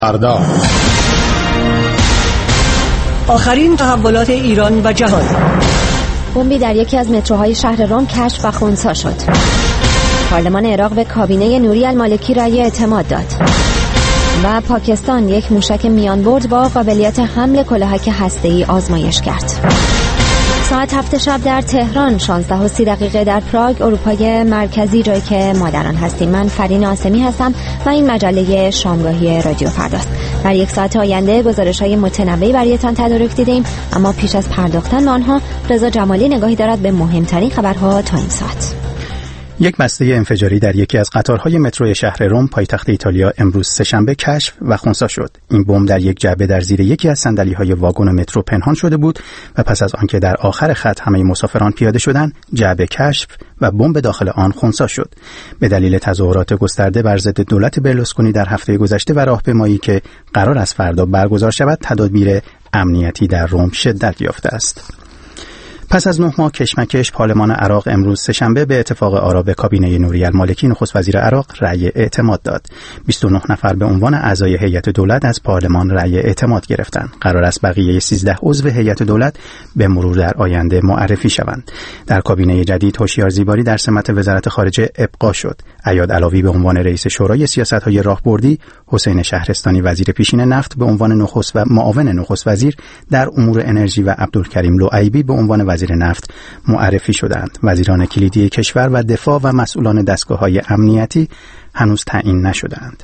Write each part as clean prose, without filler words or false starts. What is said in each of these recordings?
فردا آخرین تحولات ایران و جهان. بمبی در یکی از متروهای شهر رم کشف و خنثی شد. پارلمان عراق به کابینه نوری المالکی رأی اعتماد داد. و پاکستان یک موشک میانبرد با قابلیت حمل کلاهک هسته‌ای آزمایش کرد. ساعت 7 شب در تهران، 16:30 در پراگ، اروپای مرکزی، جایی که مادران هستیم. من فرین آسمی هستم و این مجله شامگاهی رادیو فرداست. در یک ساعت آینده گزارش‌های متنوعی برایتان تدارک دیدیم، اما پیش از پرداختن به آنها رضا جمالی نگاهی دارد به مهمترین خبرها تا این ساعت. یک بسته انفجاری در یکی از قطارهای مترو شهر رم پایتخت ایتالیا امروز سه‌شنبه کشف و خنثی شد. این بمب در یک جعبه در زیر یکی از صندلی‌های واگن مترو پنهان شده بود و پس از آنکه در آخر خط همه مسافران پیاده شدند، جعبه کشف و بمب داخل آن خنثی شد. به دلیل تظاهرات گسترده بر ضد دولت برلوسکونی در هفته گذشته و راهپیمایی که قرار است فردا برگزار شود، تدابیر امنیتی در رم شدت یافته است. پس از 9 ماه کشمکش، پارلمان عراق امروز سه‌شنبه به اتفاق آرا به کابینه نوری المالکی نخست وزیر عراق رأی اعتماد داد. 29 نفر به عنوان اعضای هیئت دولت از پارلمان رأی اعتماد گرفتند. قرار است بقیه 13 عضو هیئت دولت به مرور در آینده معرفی شوند. در کابینه جدید هوشیار زیباری در سمت وزارت خارجه ابقا شد. عیاد علاوی به عنوان رئیس شورای سیاست‌های راهبردی، حسین شهرستانی وزیر پیشین نفت به عنوان نخست و معاون نخست وزیر در امور انرژی و عبدالکریم لوعیبی به عنوان وزیر نفت معرفی شدند. وزیران کلیدی کشور و دفاع و مسئولان دستگاه‌های امنیتی هنوز تعیین نشدند.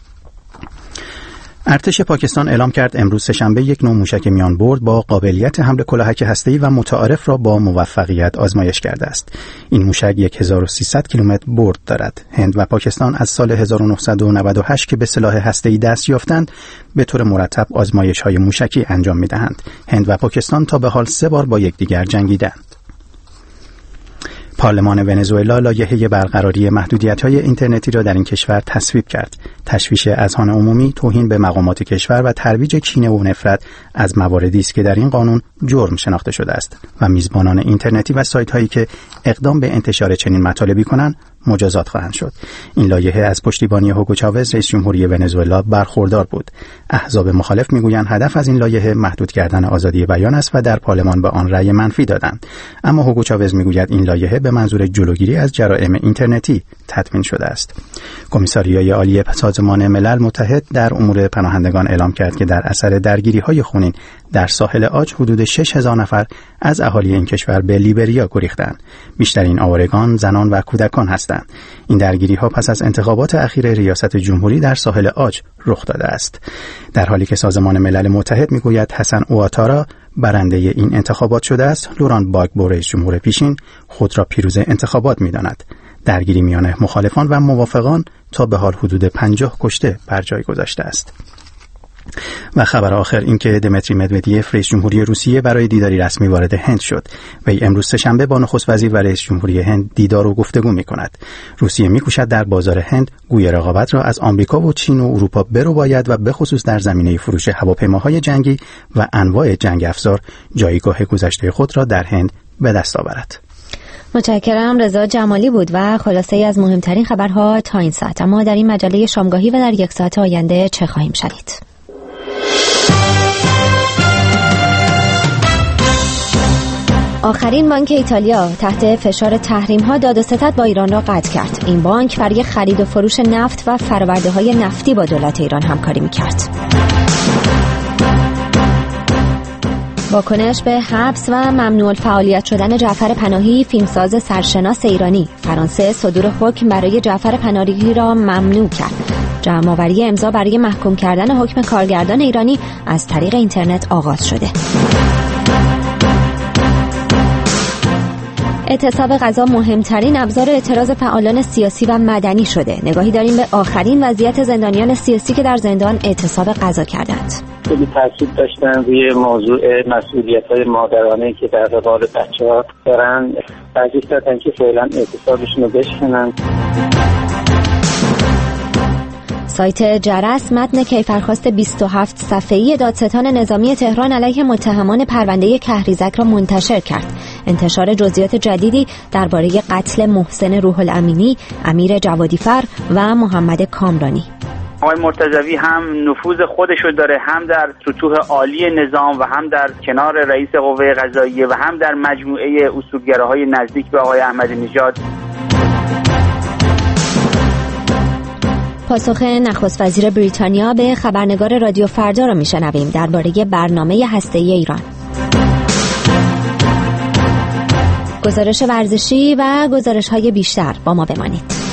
ارتش پاکستان اعلام کرد امروز سه‌شنبه یک نوع موشک میانبرد با قابلیت حمل کلاهک هسته‌ای و متعارف را با موفقیت آزمایش کرده است. این موشک 1300 کیلومتر برد دارد. هند و پاکستان از سال 1998 که به سلاح هسته‌ای دست یافتند، به طور مرتب آزمایش‌های موشکی انجام می‌دهند. هند و پاکستان تا به حال 3 بار با یکدیگر جنگیدند. پارلمان ونزوئلا لایحه برقراری محدودیت‌های اینترنتی را در این کشور تصویب کرد. تشویش اذهان عمومی، توهین به مقامات کشور و ترویج کینه و نفرت از مواردی است که در این قانون جرم شناخته شده است و میزبانان اینترنتی و سایت‌هایی که اقدام به انتشار چنین مطالبی کنند مجازات خواهند شد. این لایحه از پشتیبانی هوگو چاوز رئیس جمهوری ونزوئلا برخوردار بود. احزاب مخالف میگویند هدف از این لایحه محدود کردن آزادی بیان است و در پارلمان به آن رأی منفی دادند. اما هوگو چاوز میگوید این لایحه به منظور جلوگیری از جرائم اینترنتی تدوین شده است. کمیساریای عالی سازمان ملل متحد در امور پناهندگان اعلام کرد که در اثر درگیری‌های خونین در ساحل عاج حدود 6000 نفر از اهالی این کشور به لیبریا گریختند. بیشترین آوارگان زنان و کودکان هستند. این درگیری‌ها پس از انتخابات اخیر ریاست جمهوری در ساحل عاج رخ داده است. در حالی که سازمان ملل متحد میگوید حسن اواتارا برنده این انتخابات شده است، لوران باگبو رئیس جمهور پیشین خود را پیروز انتخابات می‌داند. درگیری میان مخالفان و موافقان تا به حال حدود 50 کشته بر جای گذاشته است. و خبر آخر این که دمیتری مدودیف رئیس جمهوری روسیه برای دیداری رسمی وارد هند شد. وی امروز سه‌شنبه با نخست وزیر و رئیس جمهوری هند دیدار و گفتگو می‌کند. روسیه می‌کوشد در بازار هند گوی رقابت را از آمریکا و چین و اروپا برباید و به خصوص در زمینه فروش هواپیماهای جنگی و انواع جنگ افزار جایگاه گذشته خود را در هند به دست آورد. متشکرم. رضا جمالی بود و خلاصه ای از مهمترین خبرها تا این ساعت. اما در این مجله شامگاهی و در یک ساعت آینده چه خواهیم شنید؟ آخرین بانک ایتالیا تحت فشار تحریم‌ها داد و ستد با ایران را قطع کرد. این بانک برای خرید و فروش نفت و فرآورده‌های نفتی با دولت ایران همکاری می‌کرد. واکنش به حبس و ممنوع الفعالیت شدن جعفر پناهی، فیلمساز سرشناس ایرانی، فرانسه صدور حکم برای جعفر پناهی را ممنوع کرد. جمع‌آوری امضا برای محکوم کردن حکم کارگردان ایرانی از طریق اینترنت آغاز شده. اعتصاب غذا مهمترین ابزار اعتراض فعالان سیاسی و مدنی شده. نگاهی داریم به آخرین وضعیت زندانیان سیاسی که در زندان اعتصاب غذا کردند. خیلی تاکید داشتن روی موضوع مسئولیت‌های مادرانه که در قبال بچه‌ها دارن. تاکید دادن که فعلا اعتصابشون رو بشکنن. سایت جرس متن کیفرخواست 27 صفحه‌ای دادستان نظامی تهران علیه متهمان پرونده کهریزک را منتشر کرد. انتشار جزئیات جدیدی درباره قتل محسن روح الامینی، امیر جوادیفر و محمد کامرانی. آقای مرتضوی هم نفوذ خودشو داره، هم در سطوح عالی نظام و هم در کنار رئیس قوه قضاییه و هم در مجموعه اصولگراهای نزدیک به آقای احمدی نژاد. پاسخ نخست وزیر بریتانیا به خبرنگار رادیو فردا را میشنویم درباره برنامه هسته‌ای ایران. گزارش ورزشی و گزارش‌های بیشتر با ما بمانید.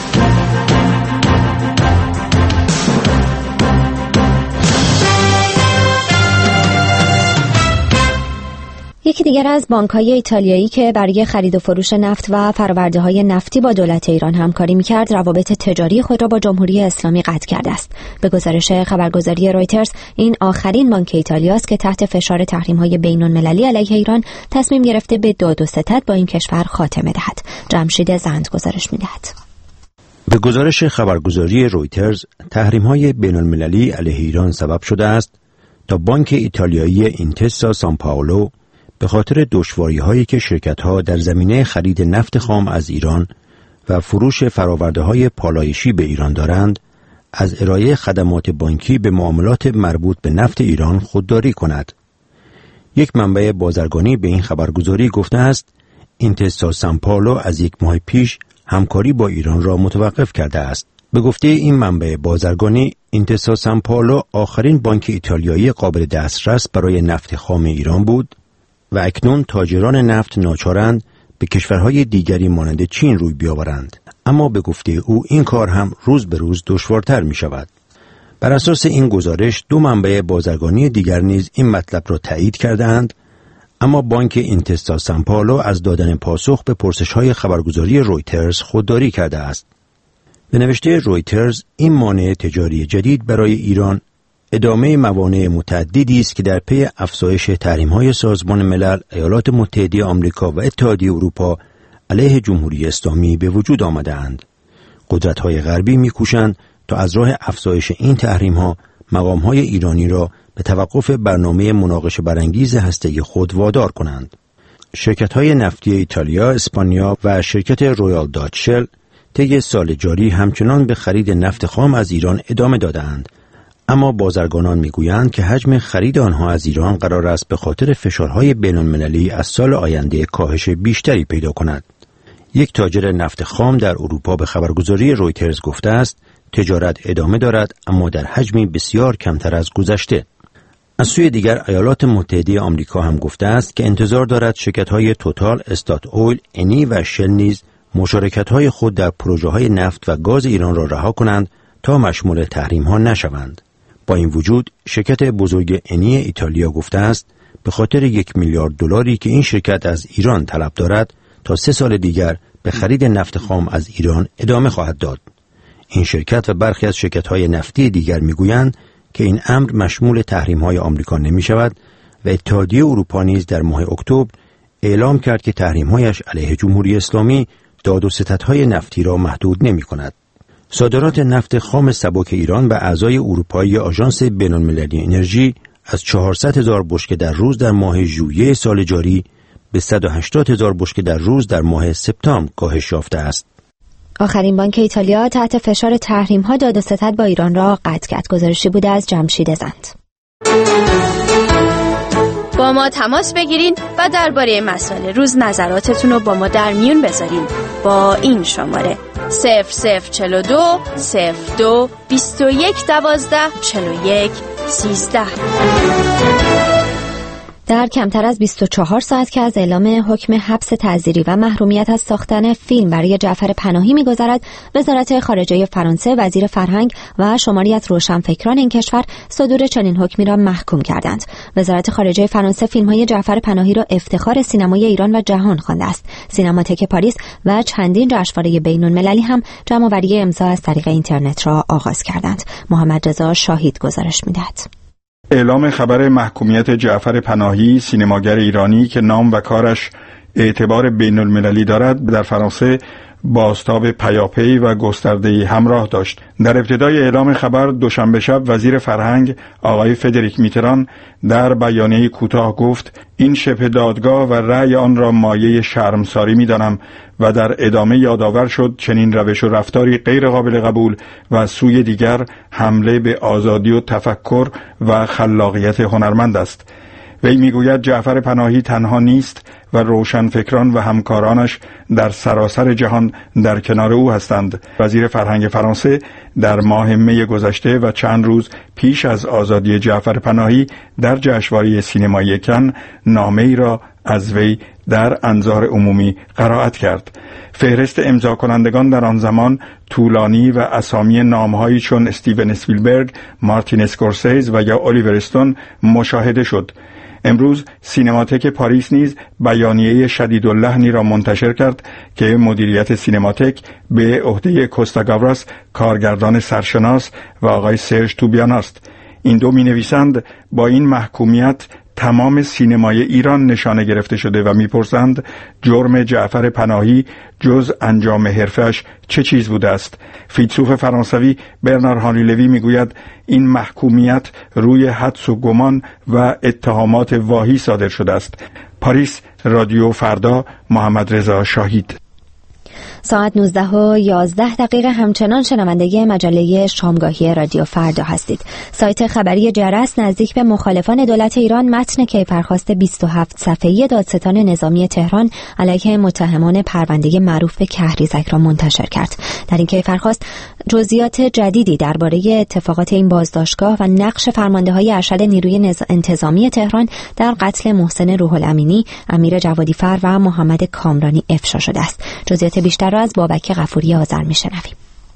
یکی دیگر از بانک‌های ایتالیایی که برای خرید و فروش نفت و فرآورده‌های نفتی با دولت ایران همکاری می‌کرد، روابط تجاری خود را با جمهوری اسلامی قطع کرده است. به گزارش خبرگزاری رویترز، این آخرین بانک ایتالیا است که تحت فشار تحریم‌های بین‌المللی علیه ایران تصمیم گرفته به داد و ستد با این کشور خاتمه دهد. جمشید زند گزارش می‌دهد. به گزارش خبرگزاری رویترز، تحریم‌های بین‌المللی علیه ایران سبب شده است تا بانک ایتالیایی اینتسا سان پائولو به خاطر دشواری‌هایی که شرکت‌ها در زمینه خرید نفت خام از ایران و فروش فرآورده‌های پالایشی به ایران دارند، از ارائه خدمات بانکی به معاملات مربوط به نفت ایران خودداری کند. یک منبع بازرگانی به این خبرگزاری گفته است اینتسا سان پائولو از یک ماه پیش همکاری با ایران را متوقف کرده است. به گفته این منبع بازرگانی، اینتسا سان پائولو آخرین بانک ایتالیایی قابل دسترس برای نفت خام ایران بود و اکنون تاجران نفت ناچارند به کشورهای دیگری مانند چین روی بیاورند. اما به گفته او این کار هم روز به روز دشوارتر می شود. بر اساس این گزارش دو منبع بازرگانی دیگر نیز این مطلب را تایید کردند، اما بانک اینتسا سان پائولو از دادن پاسخ به پرسش‌های خبرگزاری رویترز خودداری کرده است. به نوشته رویترز، این مانع تجاری جدید برای ایران ادامه موانع متعددی است که در پی افزایش تحریم‌های سازمان ملل، ایالات متحده آمریکا و اتحادیه اروپا علیه جمهوری اسلامی به وجود آمده‌اند. قدرت‌های غربی می‌کوشند تا از راه افزایش این تحریم‌ها مقام‌های ایرانی را به توقف برنامه مناقشه برانگیز هسته‌ای خود وادار کنند. شرکت‌های نفتی ایتالیا، اسپانیا و شرکت رویال داچ شل طی سال جاری همچنان به خرید نفت خام از ایران ادامه داده‌اند. اما بازرگانان میگویند که حجم خرید آنها از ایران قرار است به خاطر فشارهای بین‌المللی از سال آینده کاهش بیشتری پیدا کند. یک تاجر نفت خام در اروپا به خبرگزاری رویترز گفته است تجارت ادامه دارد، اما در حجمی بسیار کمتر از گذشته. از سوی دیگر ایالات متحده آمریکا هم گفته است که انتظار دارد شرکت‌های توتال، استات اویل، انی و شل نیز مشارکت‌های خود در پروژه‌های نفت و گاز ایران را رها کنند تا مشمول تحریم‌ها نشوند. با این وجود شرکت بزرگ انی ایتالیا گفته است به خاطر 1 میلیارد دلاری که این شرکت از ایران طلب دارد تا 3 سال دیگر به خرید نفت خام از ایران ادامه خواهد داد. این شرکت و برخی از شرکت‌های نفتی دیگر می‌گویند که این امر مشمول تحریم‌های آمریکا نمی‌شود و اتحادیه اروپا نیز در ماه اکتبر اعلام کرد که تحریم‌هایش علیه جمهوری اسلامی داد و ستدهای نفتی را محدود نمی‌کند. صادرات نفت خام سبک ایران به اعضای اروپایی آژانس بین‌المللی انرژی از 400,000 بشکه در روز در ماه ژوئیه سال جاری به 180,000 بشکه در روز در ماه سپتامبر کاهش یافته است. آخرین بانک ایتالیا تحت فشار تحریم‌ها داد و ستد با ایران را قطع کرد. گزارشی بوده از جمشید زند. با ما تماس بگیرین و درباره مسائل روز نظراتتون رو با ما در میون بذارین با این شماره 0042 02 21 12 41 13. در کمتر از 24 ساعت که از اعلام حکم حبس تعزیری و محرومیت از ساختن فیلم برای جعفر پناهی می‌گذرد، وزارت خارجه فرانسه، وزیر فرهنگ و شماری از روشنفکران این کشور صدور چنین حکمی را محکوم کردند. وزارت خارجه فرانسه فیلم‌های جعفر پناهی را افتخار سینمای ایران و جهان خوانده است. سینماتک پاریس و چندین جشنواره بین‌المللی هم جمع‌آوری امضا از طریق اینترنت را آغاز کردند. محمد رضا شاهید گزارش می‌دهد. اعلام خبر محکومیت جعفر پناهی، سینماگر ایرانی که نام و کارش اعتبار بین‌المللی دارد، در فرانسه بازتاب پیاپی و گسترده‌ای همراه داشت. در ابتدای اعلام خبر دوشنبه شب وزیر فرهنگ آقای فدریک میتران در بیانیه کوتاه گفت: این شبه دادگاه و رأی آن را مایه شرمساری می‌دانم و در ادامه یادآور شد چنین روش و رفتاری غیر قابل قبول و از سوی دیگر حمله به آزادی و تفکر و خلاقیت هنرمند است. وی میگوید جعفر پناهی تنها نیست و روشنفکران و همکارانش در سراسر جهان در کنار او هستند. وزیر فرهنگ فرانسه در ماه می گذشته و چند روز پیش از آزادی جعفر پناهی در جشنواره سینمایی کن نامه‌ای را از وی در انظار عمومی قرائت کرد. فهرست امضا کنندگان در آن زمان طولانی و اسامی نامهایی چون استیون اسپیلبرگ، مارتین اسکورسیز و یا الیور استون مشاهده شد. امروز سینماتک پاریس نیز بیانیه شدیداللحنی را منتشر کرد که مدیریت سینماتک به عهده کوستا گاوراس کارگردان سرشناس و آقای سرژ توبیان است. این دو می نویسند با این محکومیت تمام سینمای ایران نشانه گرفته شده و میپرسند جرم جعفر پناهی جز انجام حرفش چه چیز بوده است. فیلسوف فرانسوی برنار هانری لوی میگوید این محکومیت روی حدس و گمان و اتهامات واهی صادر شده است. پاریس، رادیو فردا، محمد رضا شاهید. ساعت 19:11 همچنان شنونده مجله شامگاهی رادیو فردا هستید. سایت خبری جرس نزدیک به مخالفان دولت ایران متن کیفرخواست 27 صفحه‌ای دادستان نظامی تهران علیه متهمان پرونده معروف به کهریزک را منتشر کرد. در این کیفرخواست جزئیات جدیدی درباره اتفاقات این بازداشتگاه و نقش فرمانده‌های ارشد نیروی انتظامی تهران در قتل محسن روح الامینی، امیر جوادیفر و محمد کامرانی افشا شده است. جزئیات بیشتر را از بابک غفوری آذر میشنویم.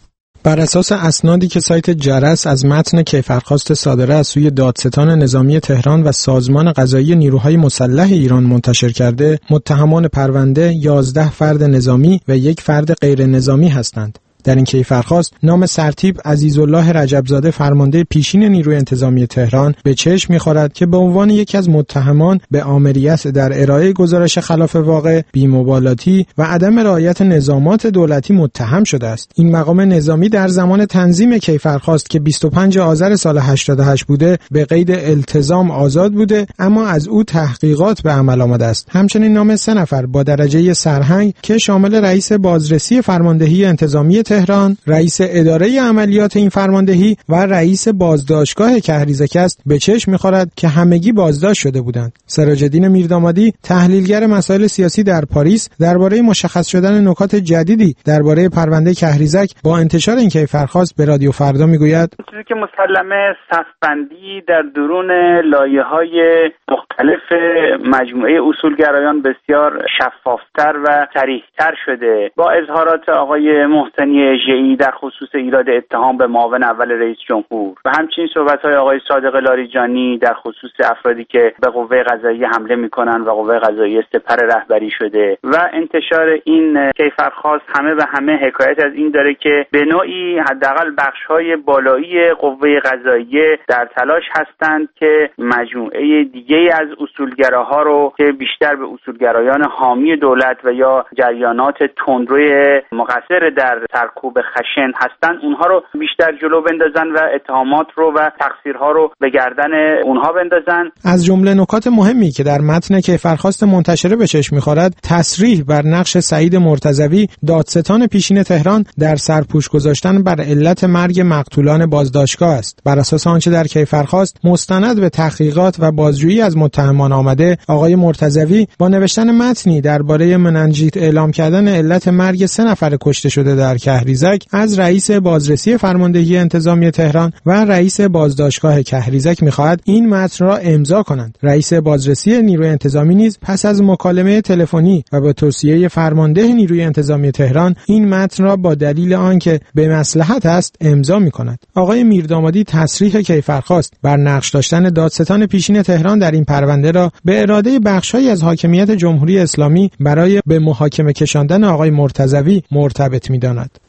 بر اساس اسنادی که سایت جرس از متن کیفرخواست صادره از سوی دادستان نظامی تهران و سازمان قضایی نیروهای مسلح ایران منتشر کرده، متهمان پرونده 11 فرد نظامی و 1 فرد غیر نظامی هستند. در این کیفرخواست نام سرتیپ عزیزالله رجبزاده فرمانده پیشین نیروی انتظامی تهران به چشم می‌خورد که به عنوان یکی از متهمان به آمریت در ارائه گزارش خلاف واقع، بی‌مبالاتی و عدم رعایت نظامات دولتی متهم شده است. این مقام نظامی در زمان تنظیم کیفرخواست که 25 آذر سال 88 بوده به قید التزام آزاد بوده، اما از او تحقیقات به عمل آمده است. همچنین نام 3 نفر با درجه سرهنگ که شامل رئیس بازرسی فرماندهی انتظامی تهران، رئیس اداره عملیات این فرماندهی و رئیس بازداشتگاه کهریزک است به چشم می‌خورد که همگی بازداشت شده بودند. سراج‌الدین میردامادی، تحلیلگر مسائل سیاسی در پاریس، درباره مشخص شدن نکات جدیدی درباره پرونده کهریزک با انتشار این کیفرخواست به رادیو فردا میگوید: چیزی که مسلمه صف‌بندی در درون لایه‌های مختلف مجموعه اصولگرایان بسیار شفافتر و صریح‌تر شده. با اظهارات آقای محسنی ژئی در خصوص ایراد اتهام به معاون اول رئیس جمهور و همچنین صحبت‌های آقای صادق لاریجانی در خصوص افرادی که به قوه قضاییه حمله می‌کنند و قوه قضاییه سپر رهبری شده و انتشار این کیفرخواست همه به همه حکایت از این داره که به نوعی حداقل بخش‌های بالایی قوه قضاییه در تلاش هستند که مجموعه دیگه‌ای از اصولگراها رو که بیشتر به اصولگرایان حامی دولت و یا جریانات تندروی مقصر در سرکوب خشن هستند اونها رو بیشتر جلو بندازن و اتهامات رو و تقصیرها رو به گردن اونها بندازن. از جمله نکات مهمی که در متن کیفرخواست منتشره به چشم می‌خورد تصریح بر نقش سعید مرتضوی دادستان پیشین تهران در سرپوش گذاشتن بر علت مرگ مقتولان بازداشتگاه است. بر اساس آنچه در کیفرخواست مستند به تحقیقات و بازجویی از متهمان آمده، آقای مرتضوی با نوشتن متنی درباره مننژیت اعلام کردن علت مرگ 3 نفر کشته شده در کهریزک از رئیس بازرسی فرماندهی انتظامی تهران و رئیس بازداشتگاه کهریزک می‌خواهد این متن را امضا کنند. رئیس بازرسی نیروی انتظامی نیز پس از مکالمه تلفنی و با توصیه فرمانده نیروی انتظامی تهران این متن را با دلیل آنکه به مصلحت است امضا می‌کند. آقای میردامادی تصریح کیفرخواست بر نقش داشتن دادستان پیشین تهران در این پرونده را به اراده بخش‌هایی از حاکمیت جمهوری اسلامی برای به محاکمه کشاندن آقای مرتضوی مرتبط می‌داند.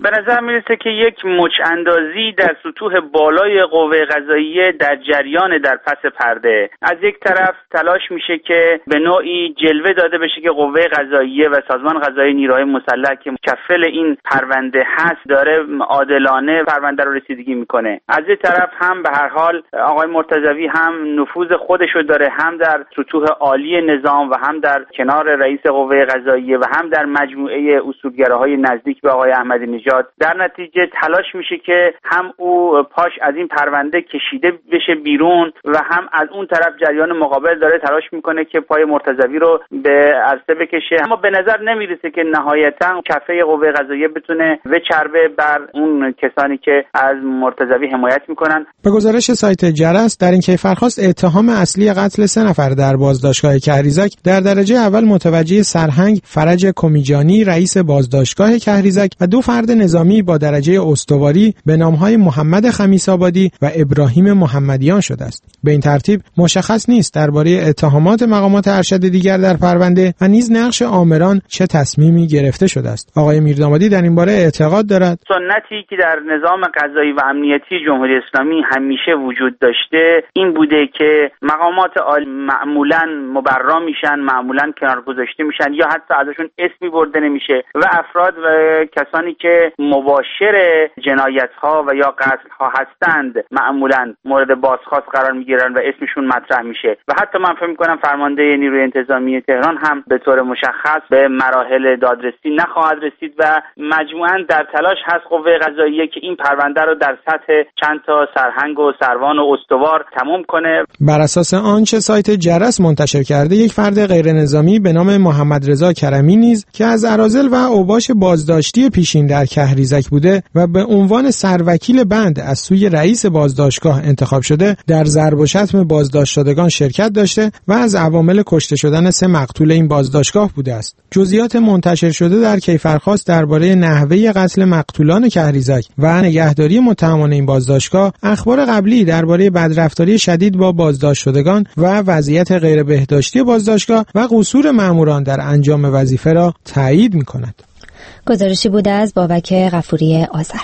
به نظر میرسه که یک مچ اندازی در سطوح بالای قوه قضاییه در جریان در پس پرده. از یک طرف تلاش میشه که به نوعی جلوه داده بشه که قوه قضاییه و سازمان قضایی نیروهای مسلح که مکفل این پرونده هست داره عادلانه پرونده رو رسیدگی میکنه. از یک طرف هم به هر حال آقای مرتضوی هم نفوذ خودشو داره، هم در سطوح عالی نظام و هم در کنار رئیس قوه قضاییه و هم در مجموعه اصولگراهای نزدیک به آقای احمدی نژاد. در نتیجه تلاش میشه که هم او پاش از این پرونده کشیده بشه بیرون و هم از اون طرف جریان مقابل داره تلاش میکنه که پای مرتضوی رو به عرصه بکشه. اما به نظر نمیرسه که نهایتا کفه قوه قضاییه بتونه بچربه بر اون کسانی که از مرتضوی حمایت میکنن. به گزارش سایت جرس در این کیفرخواست اتهام اصلی قتل 3 نفر در بازداشتگاه کهریزک در درجه اول متوجه سرهنگ فرج کمیجانی رئیس بازداشتگاه کهریزک و 2 فرد نظامی با درجه استواری به نامهای محمد خمیس‌آبادی و ابراهیم محمدیان شده است. به این ترتیب مشخص نیست درباره اتهامات مقامات ارشد دیگر در پرونده و نیز نقش آمران چه تصمیمی گرفته شده است. آقای میردامادی در این باره اعتقاد دارد سنتی که در نظام قضایی و امنیتی جمهوری اسلامی همیشه وجود داشته این بوده که مقامات عالی معمولاً مبرا میشن، معمولاً کنار گذاشته میشن یا حتی ازشون اسمی برده نمیشه و افراد و کسانی که مباشر جنایت‌ها و یا قتل‌ها هستند معمولاً مورد بازخواست قرار میگیرن و اسمشون مطرح میشه و حتی من فکر می‌کنم فرمانده نیروی انتظامی تهران هم به طور مشخص به مراحل دادرسی نخواهد رسید و مجموعاً در تلاش هست قوه قضاییه که این پرونده رو در سطح چند تا سرهنگ و سروان و استوار تموم کنه. بر اساس آنچه سایت جرس منتشر کرده یک فرد غیر نظامی به نام محمد رضا کرمی نیز که از اراذل و اوباش بازداشتی پیشین در کهریزک بوده و به عنوان سروکیل بند از سوی رئیس بازداشتگاه انتخاب شده در ضرب و شتم بازداشت شدگان شرکت داشته و از عوامل کشته شدن 3 مقتول این بازداشتگاه بوده است. جزئیات منتشر شده در کیفرخواست درباره نحوه قتل مقتولان کهریزک و نگهداری متهمان این بازداشتگاه اخبار قبلی درباره بدرفتاری شدید با بازداشت شدگان و وضعیت غیر بهداشتی بازداشتگاه و قصور ماموران در انجام وظیفه را تایید می‌کند. گزارشی بوده از بابک غفوری آذر.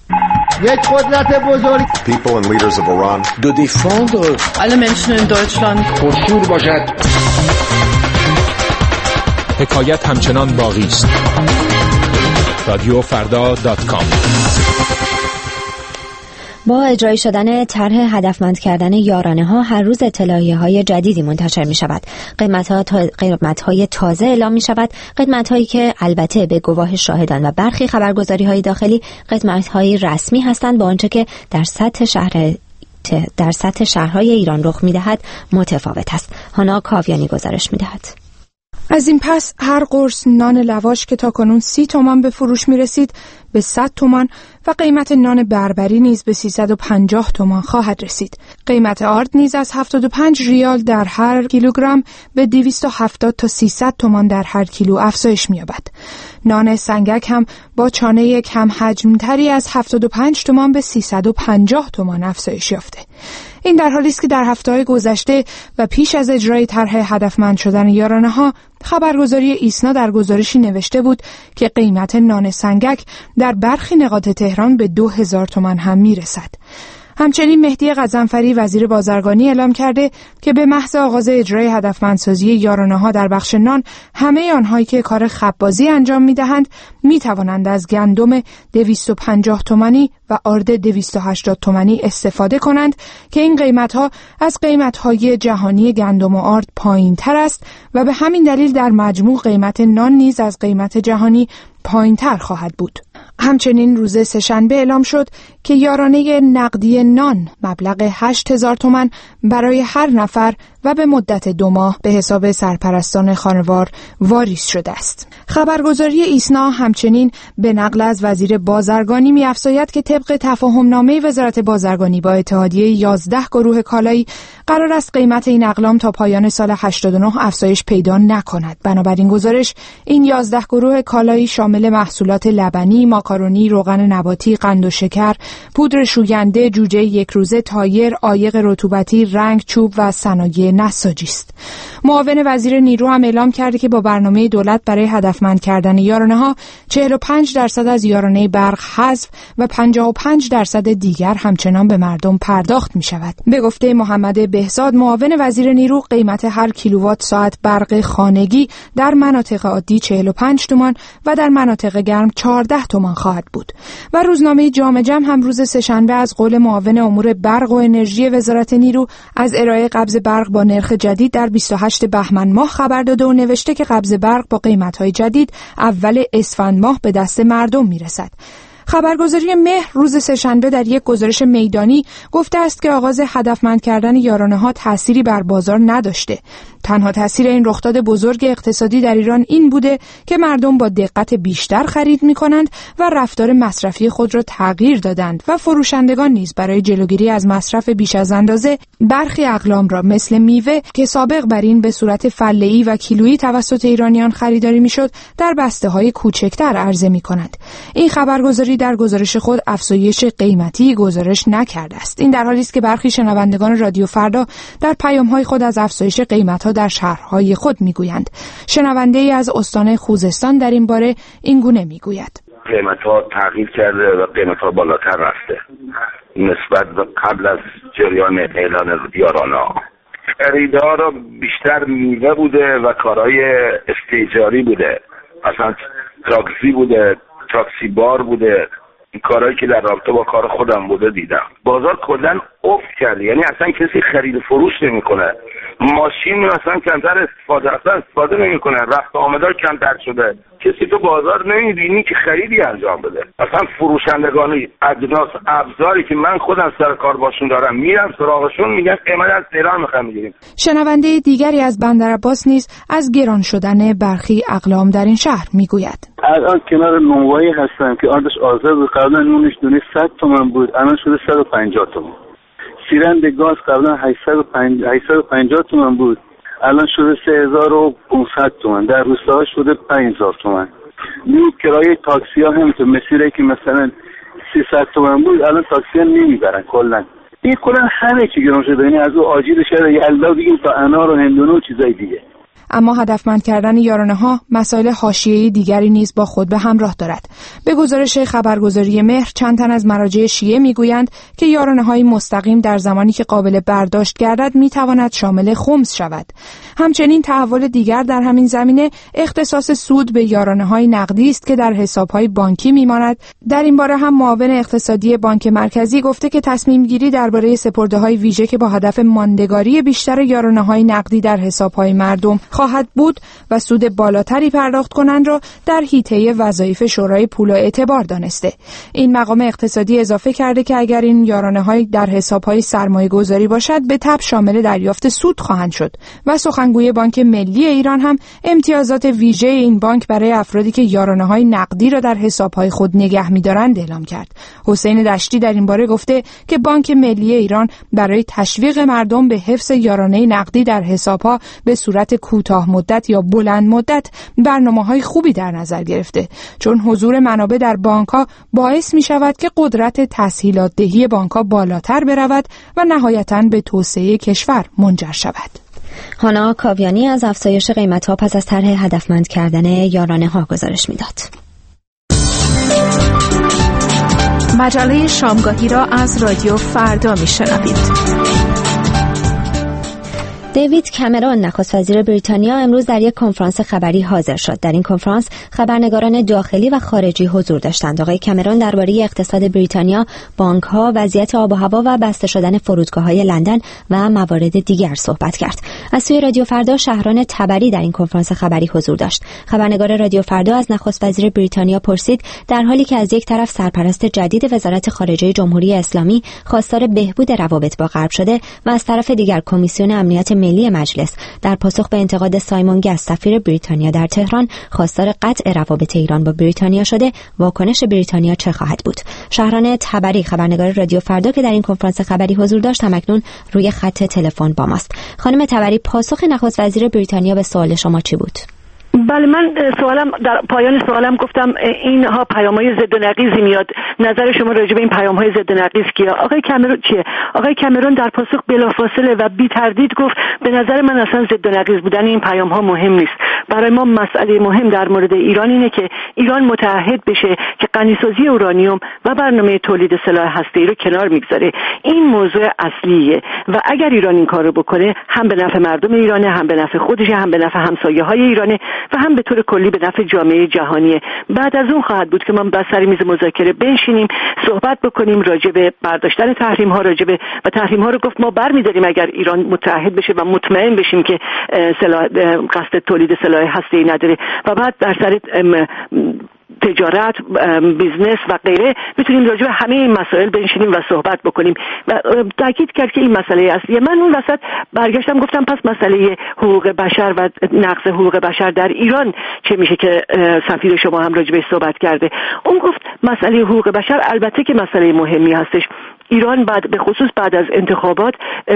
یک قدرت بزرگ People and leaders of Iran de défendre alle Menschen in Deutschland پرشور باشد. حکایت همچنان باقی است. رادیوفردا.com با اجرای شدن طرح هدفمند کردن یارانه‌ها هر روز اطلاعیه‌های جدیدی منتشر می‌شود. قیمت‌های تازه اعلام می‌شود، قیمت‌هایی که البته به گواه شاهدان و برخی خبرگزاری‌های داخلی قیمت‌های رسمی هستند با آنچه که در سطح شهرهای ایران رخ می‌دهد متفاوت است. هانا کاویانی گزارش می‌دهد. از این پس هر قرص نان لواش که تاکنون 30 تومان به فروش می رسید به 100 تومان و قیمت نان بربری نیز به 350 تومان خواهد رسید. قیمت آرد نیز از 75 ریال در هر کیلوگرم به 270 تا 300 تومان در هر کیلو افزایش می یابد. نان سنگک هم با چانه کم حجم‌تری از 75 تومان به 350 تومان افزایش یافته. این در حالی است که در هفته‌های گذشته و پیش از اجرای طرح هدفمند شدن یارانه‌ها خبرگزاری ایسنا در گزارشی نوشته بود که قیمت نان سنگک در برخی نقاط تهران به 2000 تومان هم میرسد. همچنین مهدی غضنفری وزیر بازرگانی اعلام کرده که به محض آغاز اجرای هدفمندسازی یارانه‌ها در بخش نان همه آنهایی که کار خبازی انجام می‌دهند می‌توانند از گندم 250 تومانی و آرد 280 تومانی استفاده کنند که این قیمت‌ها از قیمت‌های جهانی گندم و آرد پایین‌تر است و به همین دلیل در مجموع قیمت نان نیز از قیمت جهانی پایین‌تر خواهد بود. همچنین روز سه‌شنبه اعلام شد که یارانه نقدی نان مبلغ 8000 تومان برای هر نفر و به مدت 2 ماه به حساب سرپرستان خانوار واریز شده است. خبرگزاری ایسنا همچنین به نقل از وزیر بازرگانی می‌افزاید که طبق تفاهم‌نامه وزارت بازرگانی با اتحادیه 11 گروه کالایی قرار است قیمت این اقلام تا پایان سال 89 افزایش پیدا نکند. بنابراین گزارش این 11 گروه کالایی شامل محصولات لبنی، ماکارونی، روغن نباتی، قند و شکر، پودر شوینده، جوجه یک روزه، تایر، عایق رطوبتی، رنگ، چوب و صنایع نساجی است. معاون وزیر نیرو هم اعلام کرده که با برنامه دولت برای هدفمند کردن یارانه‌ها 45% از یارانه برق حذف و 55% دیگر همچنان به مردم پرداخت می شود. به گفته محمد بهزاد معاون وزیر نیرو، قیمت هر کیلووات ساعت برق خانگی در مناطق عادی 45 تومان و در مناطق گرم 14 تومان خواهد بود. و روزنامه جامعه هم روز سه‌شنبه از قول معاون امور برق و انرژی وزارت نیرو از ارائه قبض برق با نرخ جدید در 28 بهمن ماه خبر داده و نوشته که قبض برق با قیمت‌های جدید اول اسفند ماه به دست مردم میرسد. خبرگزاری مهر روز سه‌شنبه در یک گزارش میدانی گفته است که آغاز هدفمند کردن یارانه‌ها تأثیری بر بازار نداشته. تنها تأثیر این رخداد بزرگ اقتصادی در ایران این بوده که مردم با دقت بیشتر خرید می‌کنند و رفتار مصرفی خود را تغییر دادند و فروشندگان نیز برای جلوگیری از مصرف بیش از اندازه برخی اقلام را مثل میوه که سابق بر این به صورت فله‌ای و کیلویی توسط ایرانیان خریداری می‌شد در بسته‌های کوچکتر عرضه می‌کنند. این خبرگزاری در گزارش خود افزایش قیمتی گزارش نکرده است. این در حالی است که برخی شنوندگان رادیو فردا در پیام‌های خود از افزایش قیمت‌ها در شهرهای خود میگویند. شنونده‌ای از استان خوزستان در این باره این گونه میگوید: قیمت‌ها تغییر کرده و قیمت‌ها بالاتر رفته نسبت به قبل از جریان اعلان یارانه‌ها. خریدار بیشتر میوه بوده و کارهای استیجاری بوده، مثلا تاکسی بوده، تاکسی بار بوده، این کارهایی که در رابطه با کار خودم بوده دیدم. بازار کلا افت کرده، یعنی اصلا کسی خرید و فروش نمیکنه. ماشین مثلا کمتر استفاده نمیکنه، رفت آمده کمتر شده. کسی تو بازار نمیبینی که خریدی انجام بده. مثلا فروشندگانی اجناس ابزاری که من خودم سر کار باشون دارم میرم سراغشون، میگن قیمت از تهران میخوام بگیریم. شنونده دیگری از بندرعباس نیز از گران شدن برخی اقلام در این شهر میگوید: الان کنار نونوایی هستم که آردش آزاد بود، قبلا نونش دونه 100 تومان بود، الان شده 150 تومان. سیرند گاز قبلا 850 تومان بود، الان شده 3500 تومان. در روستاها شده 5000 تومان. کرایه تاکسی ها همینطور، مسیری که مثلا 300 تومان بود الان تاکسی ها نمیبرن کلا. این کلا همه چی گران شده، یعنی از او آجیل شهر یلدا بگیم تا انار و هندونه و چیزای دیگه. اما هدفمند کردن یارانه‌ها مسائل حاشیه‌ای دیگری نیز با خود به همراه دارد. به گزارش خبرگزاری مهر، چند تن از مراجع شیعه میگویند که یارانه‌های مستقیم در زمانی که قابل برداشت گردد میتواند شامل خمس شود. همچنین تحول دیگر در همین زمینه اختصاص سود به یارانه‌های نقدی است که در حساب‌های بانکی میماند. در این باره هم معاون اقتصادی بانک مرکزی گفته که تصمیم گیری درباره سپرده‌های ویژه که با هدف ماندگاری بیشتر یارانه‌های نقدی در حساب‌های مردم خواهد بود و سود بالاتری پرداخت کنند را در حیطه وظایف شورای پول و اعتبار دانسته. این مقام اقتصادی اضافه کرده که اگر این یارانه‌های در حساب‌های سرمایه‌گذاری باشد به تبع شامل دریافت سود خواهند شد. و سخنگوی بانک ملی ایران هم امتیازات ویژه این بانک برای افرادی که یارانه‌های نقدی را در حساب‌های خود نگه می‌دارند اعلام کرد. حسین دشتی در این باره گفته که بانک ملی ایران برای تشویق مردم به حفظ یارانه نقدی در حساب‌ها به صورت کوتاه مدت یا بلند مدت برنامه‌های خوبی در نظر گرفته، چون حضور منابع در بانک‌ها باعث می‌شود که قدرت تسهیلات دهی بانک‌ها بالاتر برود و نهایتاً به توسعه کشور منجر شود. هانا کاویانی از افزایش قیمت‌ها پس از طرح هدفمند کردن یارانه‌ها گزارش می‌داد. مجله شامگاهی را از رادیو فردا می‌شنوید. دیوید کامرون نخست وزیر بریتانیا امروز در یک کنفرانس خبری حاضر شد. در این کنفرانس خبرنگاران داخلی و خارجی حضور داشتند. آقای کامرون درباره اقتصاد بریتانیا، بانک‌ها، وضعیت آب و هوا و بسته شدن فرودگاه‌های لندن و موارد دیگر صحبت کرد. از سوی رادیو فردا شهران تبری در این کنفرانس خبری حضور داشت. خبرنگار رادیو فردا از نخست وزیر بریتانیا پرسید در حالی که از یک طرف سرپرست جدید وزارت خارجه جمهوری اسلامی خواستار بهبود روابط با غرب شده و از طرف دیگر کمیسیون امنیت ملی مجلس در پاسخ به انتقاد سایمون گس سفیر بریتانیا در تهران خواستار قطع روابط ایران با بریتانیا شده، واکنش بریتانیا چه خواهد بود؟ شهران تبری خبرنگار رادیو فردا که در این کنفرانس خبری حضور داشت همکنون روی خط تلفن با ماست. خانم تبری، پاسخ نخست وزیر بریتانیا به سوال شما چی بود؟ بله، من سوالم در پایان سوالم گفتم اینها پیام‌های ضد و نقیضی میاد. نظر شما راجع به این پیام‌های ضد و نقیض کیه؟ آقای کامرون چیه؟ آقای کامرون در پاسخ بلافاصله و بی تردید گفت به نظر من اصلا ضد و نقیض بودن این پیام‌ها مهم نیست. برای ما مسئله مهم در مورد ایران اینه که ایران متعهد بشه که غنیسازی اورانیوم و برنامه تولید سلاح هسته‌ای رو کنار میگذاره. این موضوع اصلیه و اگر ایران این کارو بکنه هم به نفع مردم ایرانه، هم به نفع خودشه، هم به نفع همسایه‌های ایرانه و هم به طور کلی به نفع جامعه جهانیه. بعد از اون خواهد بود که ما بر سر میز مذاکره بنشینیم، صحبت بکنیم راجع به برداشتن تحریم‌ها، راجع به و تحریم‌ها رو گفت ما برمی‌داریم اگر ایران متعهد بشه و مطمئن بشیم که قصد تولید سلاح هسته‌ای نداره و بعد در سر تجارت، بیزنس و غیره میتونیم راجع به همه این مسائل بنشینیم و صحبت بکنیم و تاکید کرد که این مسئله اصلیه. من اون وسط برگشتم گفتم پس مسئله حقوق بشر و نقض حقوق بشر در ایران چه میشه که سفیر شما هم راجع بهش صحبت کرده. اون گفت مسئله حقوق بشر البته که مسئله مهمی هستش. ایران بعد به خصوص بعد از انتخابات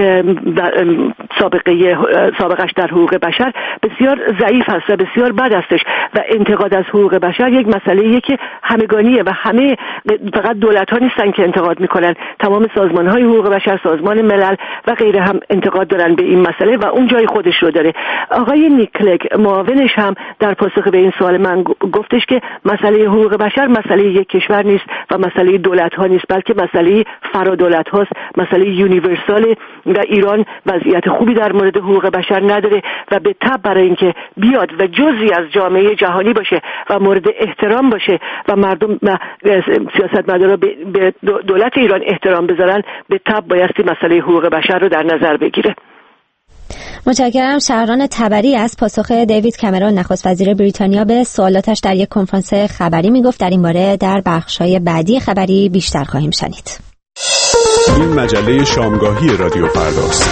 سابقش در حقوق بشر بسیار ضعیف هست و بسیار بد هستش و انتقاد از حقوق بشر یک مسئله‌ایه که همگانیه و همه فقط دولت‌ها نیستن که انتقاد میکنن، تمام سازمان‌های حقوق بشر، سازمان ملل و غیره هم انتقاد دارن به این مسئله و اون جای خودش رو داره. آقای نیکلگ معاونش هم در پاسخ به این سوال من گفتش که مسئله حقوق بشر مسئله یک کشور نیست و مسئله دولت‌ها نیست، بلکه مسئله فرادولت هاست، مسئله یونیورسال و ایران وضعیت خوبی در مورد حقوق بشر نداره و به تبع برای اینکه بیاد و جزئی از جامعه جهانی باشه و مورد احترام باشه و مردم سیاستمدارا به دولت ایران احترام بذارن، به تبع بایستی مسئله حقوق بشر رو در نظر بگیره. متشکرم. شهران تبری از پاسخ دیوید کامرون نخست وزیر بریتانیا به سوالاتش در یک کنفرانس خبری میگفت. در این باره در بخش‌های بعدی خبری بیشتر خواهیم شنید. این مجله شامگاهی رادیو فرداست.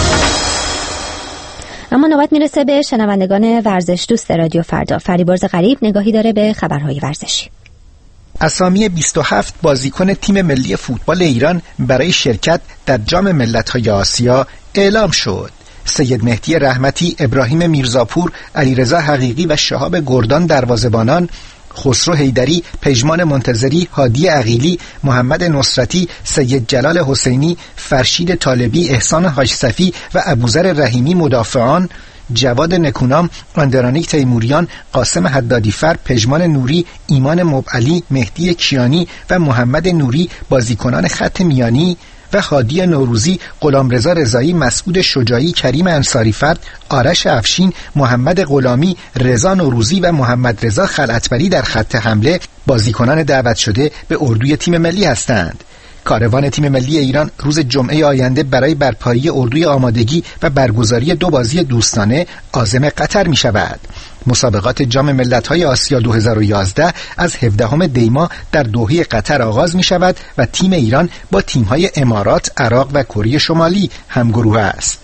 اما نوبت میرسه به شنوندگان ورزش دوست رادیو فردا. فریبرز غریب نگاهی داره به خبرهای ورزشی. اسامی 27 بازیکن تیم ملی فوتبال ایران برای شرکت در جام ملت‌های آسیا اعلام شد. سید مهدی رحمتی، ابراهیم میرزاپور، علیرضا حقیقی و شهاب گردان دروازه‌بانان، خسرو حیدری، پژمان منتظری، هادی عقیلی، محمد نصرتی، سید جلال حسینی، فرشید طالبی، احسان حاجصفی و ابوذر رحیمی مدافعان، جواد نکونام، اندرانیک تیموریان، قاسم حدادیفر، پژمان نوری، ایمان مبعلی، مهدی کیانی و محمد نوری بازیکنان خط میانی و هادی نوروزی، غلامرضا رضایی، مسعود شجاعی، کریم انصاری‌فرد، آرش افشین، محمد غلامی، رضا نوروزی و محمد رضا خلعتبری در خط حمله بازیکنان دعوت شده به اردوی تیم ملی هستند. کاروان تیم ملی ایران روز جمعه آینده برای برپایی اردوی آمادگی و برگزاری 2 بازی دوستانه عازم قطر می شود. مسابقات جام ملت‌های آسیا 2011 از 17 دی ماه در دوحه قطر آغاز می شود و تیم ایران با تیم‌های امارات، عراق و کره شمالی همگروه است.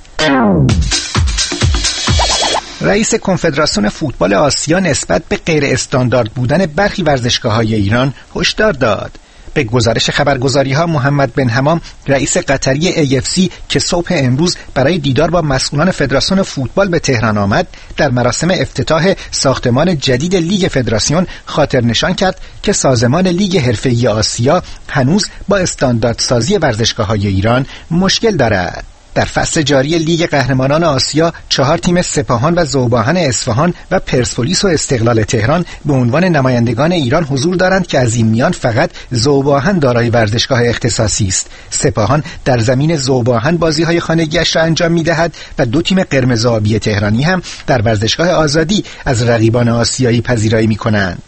رئیس کنفدراسیون فوتبال آسیا نسبت به غیر استاندارد بودن برخی ورزشگاه‌های ایران هشدار داد. به گزارش خبرگزاری‌ها محمد بن حمام رئیس قطری AFC که صبح امروز برای دیدار با مسئولان فدراسیون فوتبال به تهران آمد، در مراسم افتتاح ساختمان جدید لیگ فدراسیون خاطر نشان کرد که سازمان لیگ حرفه‌ای آسیا هنوز با استانداردسازی ورزشگاه‌های ایران مشکل دارد. در فصل جاری لیگ قهرمانان آسیا 4 تیم سپاهان و ذوباهن اصفهان و پرسپولیس و استقلال تهران به عنوان نمایندگان ایران حضور دارند که از این میان فقط ذوباهن دارای ورزشگاه اختصاصی است. سپاهان در زمین ذوباهن بازی‌های خانگی‌اش را انجام می‌دهد و 2 تیم قرمز آبی تهرانی هم در ورزشگاه آزادی از رقیبان آسیایی پذیرایی می‌کنند.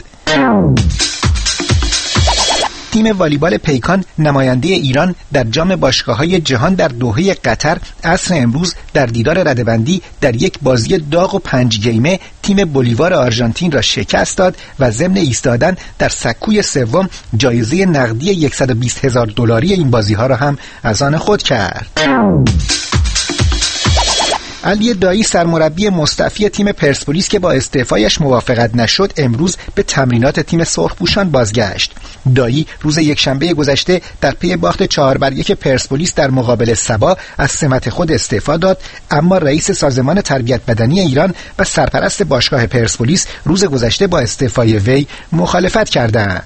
تیم والیبال پیکان نماینده ایران در جام باشگاه‌های جهان در دوحه قطر عصر امروز در دیدار رده‌بندی در یک بازی داغ و 5 گیمه تیم بولیوار آرژانتین را شکست داد و ضمن ایستادن در سکوی سوم جایزه نقدی $120,000 این بازی‌ها را هم از آن خود کرد. علی دایی سرمربی مستعفی تیم پرسپولیس که با استعفایش موافقت نشد امروز به تمرینات تیم سرخپوشان بازگشت. دایی روز یکشنبه گذشته در پی باخت 4-1 پرسپولیس در مقابل سبا از سمت خود استعفا داد، اما رئیس سازمان تربیت بدنی ایران و سرپرست باشگاه پرسپولیس روز گذشته با استعفای وی مخالفت کردند.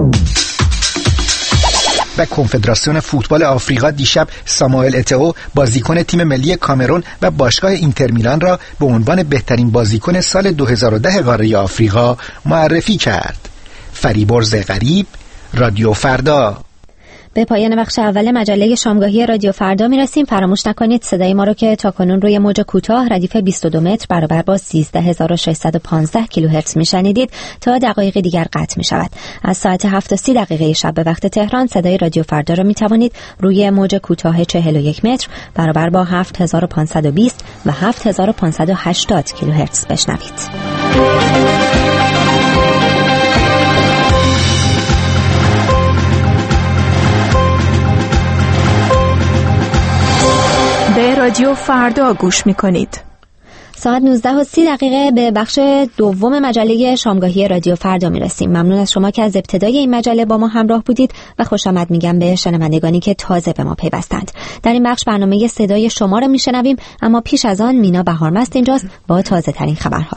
و کنفدراسیون فوتبال آفریقا دیشب ساموئل اتئو بازیکن تیم ملی کامرون و باشگاه اینتر میلان را به عنوان بهترین بازیکن سال 2010 قاره آفریقا معرفی کرد. فریبرز غریب، رادیو فردا. به پایان بخش اول مجله شامگاهی رادیو فردا میرسیم. فراموش نکنید صدای ما رو که تاکنون روی موج کوتاه ردیف 22 متر برابر با 13615 کیلوهرتز میشنیدید تا دقایق دیگر قطع می شود. از ساعت 7:30 شب به وقت تهران صدای رادیو فردا رو میتوانید روی موج کوتاه 41 متر برابر با 7520 و 7580 کیلوهرتز بشنوید. به رادیو فردا گوش می‌کنید. ساعت 19:30 به بخش دوم مجله شامگاهی رادیو فردا میرسیم. ممنون از شما که از ابتدای این مجله با ما همراه بودید و خوش آمد میگم به شنوندگانی که تازه به ما پیوستند. در این بخش برنامه صدای شما رو میشنویم، اما پیش از آن مینا بهارمست اینجاست با تازه ترین خبرها.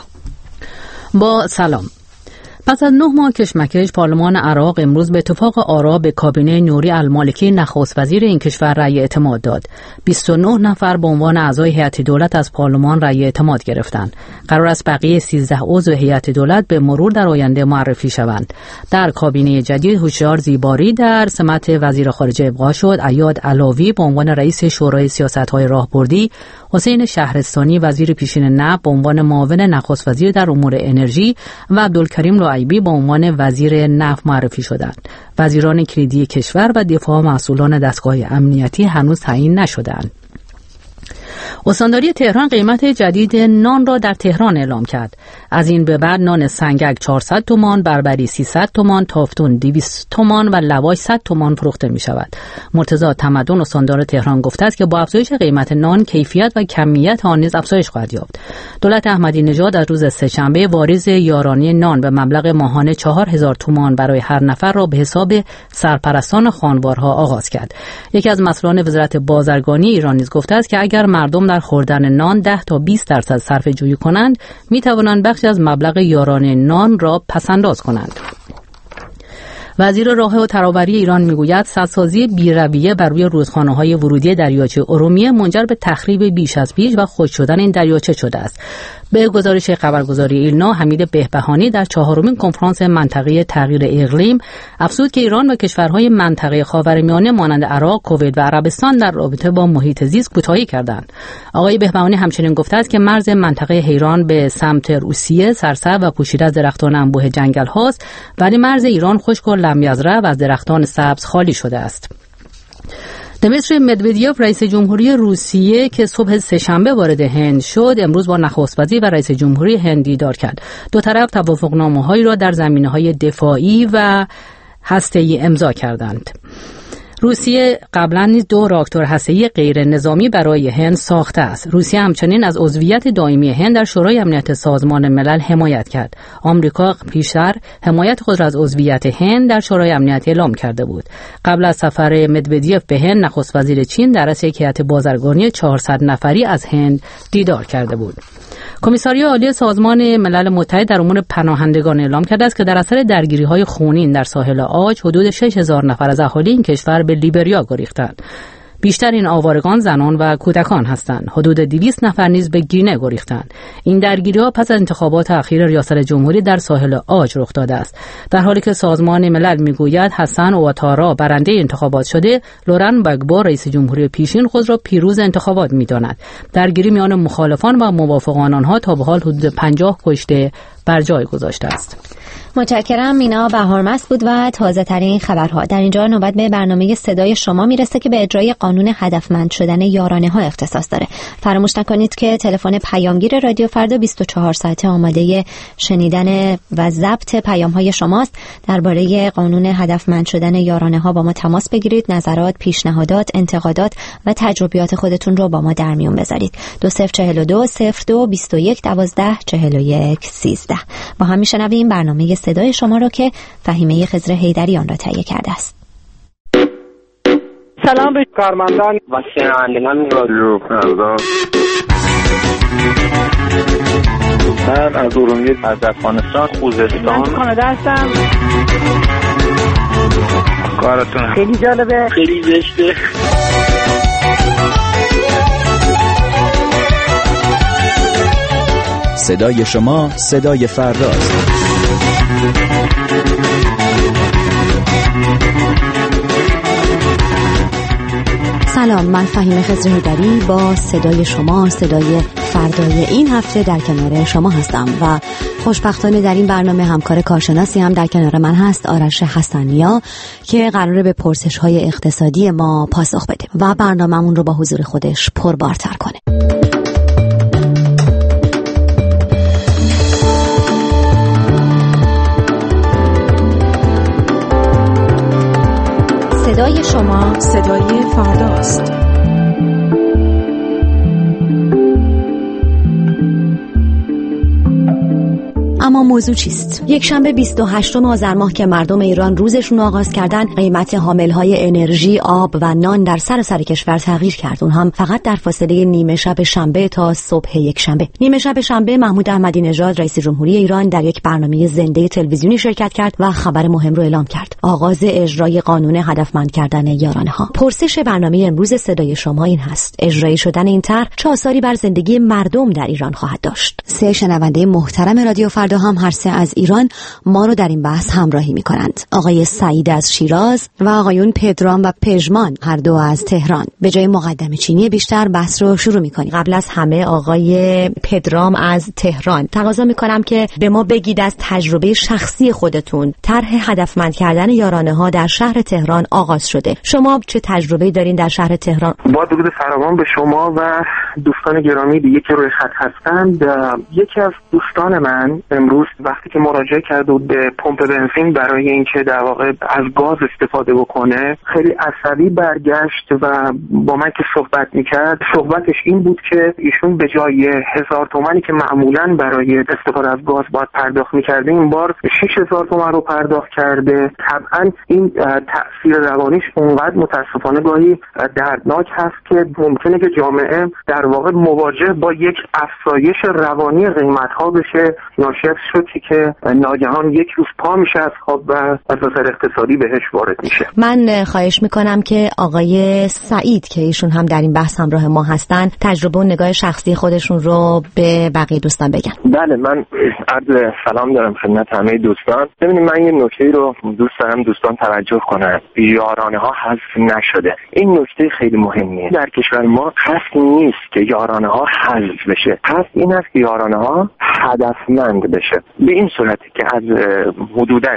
با سلام. پس از 9 ماه کشمکش پارلمان عراق امروز به اتفاق آرا به کابینه نوری المالکی نخست وزیر این کشور رأی اعتماد داد. 29 نفر به عنوان اعضای هیئت دولت از پارلمان رأی اعتماد گرفتند. قرار است بقیه 13 عضو هیئت دولت به مرور در آینده معرفی شوند. در کابینه جدید هوشیار زیباری در سمت وزیر خارجه ابقا شد. عیاد علاوی به عنوان رئیس شورای سیاست‌های راهبردی، حسین شهرستانی وزیر پیشین نفت به عنوان معاون نخست وزیر در امور انرژی و عبدالکریم لعیبی به عنوان وزیر نفت معرفی شدند. وزیران کلیدی کشور و دفاع مسئولان دستگاه امنیتی هنوز تعیین نشدند. استانداری تهران قیمت جدید نان را در تهران اعلام کرد. از این به بعد نان سنگک 400 تومان، بربری 300 تومان، تافتون 200 تومان و لواش 100 تومان فروخته می شود. مرتضی تمدن استاندار تهران گفته است که با افزایش قیمت نان کیفیت و کمیت آن نیز افزایش خواهد یافت. دولت احمدی نژاد از روز سه‌شنبه واریز یارانه نان به مبلغ ماهانه 4000 تومان برای هر نفر را به حساب سرپرستان خانوارها آغاز کرد. یکی از مسئولان وزارت بازرگانی ایران نیز گفته است که اگر مردم در خوردن نان 10 تا 20% صرفه جویی کنند، می توانند بخشی از مبلغ یارانه نان را پس‌انداز کنند. وزیر راه و ترابری ایران میگوید سدسازی بی‌رویه بر روی رودخانه‌های ورودی دریاچه ارومیه منجر به تخریب بیش از پیش و خشک شدن این دریاچه شده است. به گزارش خبرگزاری ایلنا، حمید بهبهانی در 4مین کنفرانس منطقه‌ای تغییر اقلیم افزود که ایران و کشورهای منطقه خاورمیانه مانند عراق، کویت و عربستان در رابطه با محیط زیست کوتاهی کردند. آقای بهبهانی همچنین گفته است که مرز منطقه ایران به سمت روسیه سرسبز و پوشیده از درختان انبوه جنگل هاست، ولی مرز ایران خشک و لمیزرع و از درختان سبز خالی شده است. دمیتری مدودیوف رئیس جمهوری روسیه که صبح سه‌شنبه وارد هند شد، امروز با نخست وزیر و رئیس جمهوری هند دیدار کرد. دو طرف توافقنامه‌هایی را در زمینه‌های دفاعی و هسته‌ای امضا کردند. روسیه قبلا نیز 2 راکتور هسته‌ای غیر نظامی برای هند ساخته است. روسیه همچنین از عضویت دائمی هند در شورای امنیت سازمان ملل حمایت کرد. آمریکا پیشتر حمایت خود را از عضویت هند در شورای امنیت اعلام کرده بود. قبل از سفر مدودیوف به هند، نخست وزیر چین در رأس یک هیئت بازرگانی 400 نفری از هند دیدار کرده بود. کمیساری عالی سازمان ملل متحد در امور پناهندگان اعلام کرده است که در اثر درگیری‌های خونین در ساحل عاج حدود 6000 نفر از اهالی این کشور به لیبریا گریختند. بیشتر این آوارگان زنان و کودکان هستند. حدود 200 نفر نیز به گینه گریختند. این درگیری‌ها پس از انتخابات اخیر ریاست جمهوری در ساحل عاج رخ داده است. در حالی که سازمان ملل میگوید حسن اواتارا برنده انتخابات شده، لورن بگبو رئیس جمهوری پیشین خود را پیروز انتخابات می‌داند. درگیری میان مخالفان و موافقان آنها تا به حال حدود 50 کشته بر جای گذاشته است. متشکرم. مینا بهارمست بود و تازه ترین خبرها. در اینجا نوبت به برنامه صدای شما میرسه که به اجرای قانون هدفمند شدن یارانه ها اختصاص داره. فراموش نکنید که تلفن پیامگیر رادیو فردا 24 ساعته آماده شنیدن و ضبط پیام های شماست. درباره قانون هدفمند شدن یارانه ها با ما تماس بگیرید. نظرات، پیشنهادات، انتقادات و تجربیات خودتون رو با ما در میون بذارید. 2042 02 21 12 41 13. با هم میشنویم برنامه صدای شما رو که فهیمه خضر حیدری آن را تهیه کرده است. سلام به کارمندان و شنوندگان رادیو فردا. من از ارومیه از افغانستان خوزستان من کانادا هستم. کارتون خیلی جالبه، خیلی زشته. صدای شما صدای فرداست. سلام، من فهیمه خضر حیدری با صدای شما صدای فردای این هفته در کنار شما هستم و خوشبختانه در این برنامه همکار کارشناسی هم در کنار من هست، آرش حسنیا، که قراره به پرسش‌های اقتصادی ما پاسخ بده و برنامه‌مون رو با حضور خودش پربارتر کنه. صدای شما صدای فرداست. اما موضوع چیست؟ یک شنبه 28 آذر ماه که مردم ایران روزشون آغاز کردن، قیمت حاملهای انرژی، آب و نان در سراسر کشور تغییر کرد. اون هم فقط در فاصله نیمه شب شنبه تا صبح یک شنبه. نیمه شب شنبه محمود احمدی نژاد رئیس جمهوری ایران در یک برنامه زنده تلویزیونی شرکت کرد و خبر مهم رو اعلام کرد: آغاز اجرای قانون هدفمند کردن یارانه ها. پرسش برنامه امروز صدای شما این هست: اجرایی شدن این طرح چه آثاری بر زندگی مردم در ایران خواهد داشت؟ سه شنونده محترم رادیو فردا هم هر سه از ایران ما رو در این بحث همراهی می‌کنند. آقای سعید از شیراز و آقایون پدرام و پژمان، هر دو از تهران. به جای مقدمه چینی بیشتر بحث رو شروع می‌کنیم. قبل از همه آقای پدرام از تهران، تقاضا می‌کنم که به ما بگید از تجربه شخصی خودتون. طرح هدفمند کردن یارانه‌ها در شهر تهران آغاز شده. شما چه تجربه‌ای دارین در شهر تهران؟ با درود فراوان به شما و دوستان گرامی دیگه که روی خط هستند. یکی از دوستان من امروز وقتی که مراجعه کرد به پمپ بنزین برای اینکه در واقع از گاز استفاده بکنه، خیلی عصبی برگشت و با من که صحبت میکرد، صحبتش این بود که ایشون به جای 1000 تومانی که معمولاً برای استفاده از گاز باید پرداخت میکرده، این بار 6000 تومان رو پرداخت کرده. طبعا این تأثیر روانیش اونقدر متاسفانه گاهی دردناک هست که ممکنه که جامعه در واقع مواجه با یک افزایش روانی قیمت‌ها بشه، ناشی از شوکی که ناگهان یک روز پا میشه از خواب و از نظر اقتصادی بهش وارد میشه. من خواهش میکنم که آقای سعید که ایشون هم در این بحث همراه ما هستن، تجربه و نگاه شخصی خودشون رو به بقیه دوستان بگن. بله، من عرض سلام دارم خدمت همه دوستان. ببینید، من یه نکته رو دوست دارم دوستان توجه کنن. یارانه ها حذف نشده. این نکته خیلی مهمیه. در کشور ما قصد نیست که یارانه ها حذف بشه. قصد این است که یارانه ها هدفمند بشه. به این صورتی که از حدوداً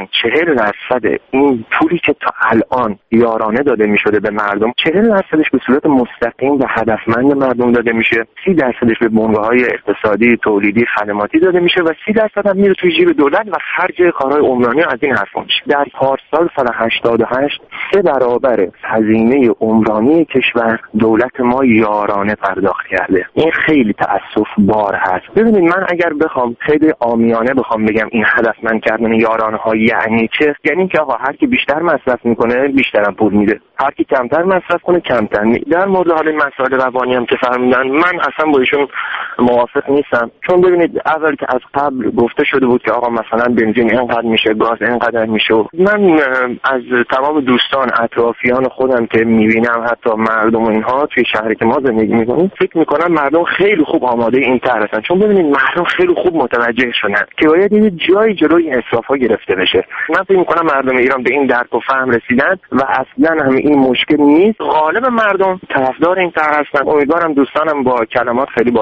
40% این پولی که تا الان یارانه داده میشده به مردم، 40%ش به صورت مستقیم و هدفمند مردم داده میشه، 30% به بنگاه‌های اقتصادی، تولیدی، خدماتی داده میشه و 30% هم میره توی جیب دولت و خرج کارهای عمرانی از این حرفا میشه. در پارسال سال 88 3 برابر هزینه عمرانی کشور دولت ما یارانه پرداخت کرده. این خیلی تأسف بار هست. ببینید، من اگر بخوام خیلی عامیانه بخوام بگم این هدفمند کردن یارانه ها یعنی چه؟ یعنی که آقا هر کی بیشتر مصرف میکنه بیشتر پول میده، هر کی کمتر مصرف کنه کمتر میده. در مورد حال مسائل روانی هم که فرمودن، من اصلا با ایشون موافق نیستم. چون ببینید، اول که از قبل گفته شده بود که آقا مثلا بنزین اینقدر میشه، گاز اینقدر میشه. من از تمام دوستان اطرافیان خودم که میبینم، حتی مردم و اینها توی شهری که ما زندگی میکنیم، فکر میکنم مردم خیلی خوب آماده این طرح هستن. چون ببینید، مردم خیلی خوب متوجه شدن که باید این جای جلوی اسراف‌ها گرفته بشه. من فکر می‌کنم مردم ایران به این درک و فهم رسیدن و اصلاً هم این مشکل نیست. غالب مردم طرفدار این طرح هستن. امیدوارم دوستانم با کلمات خیلی بازی نکنن.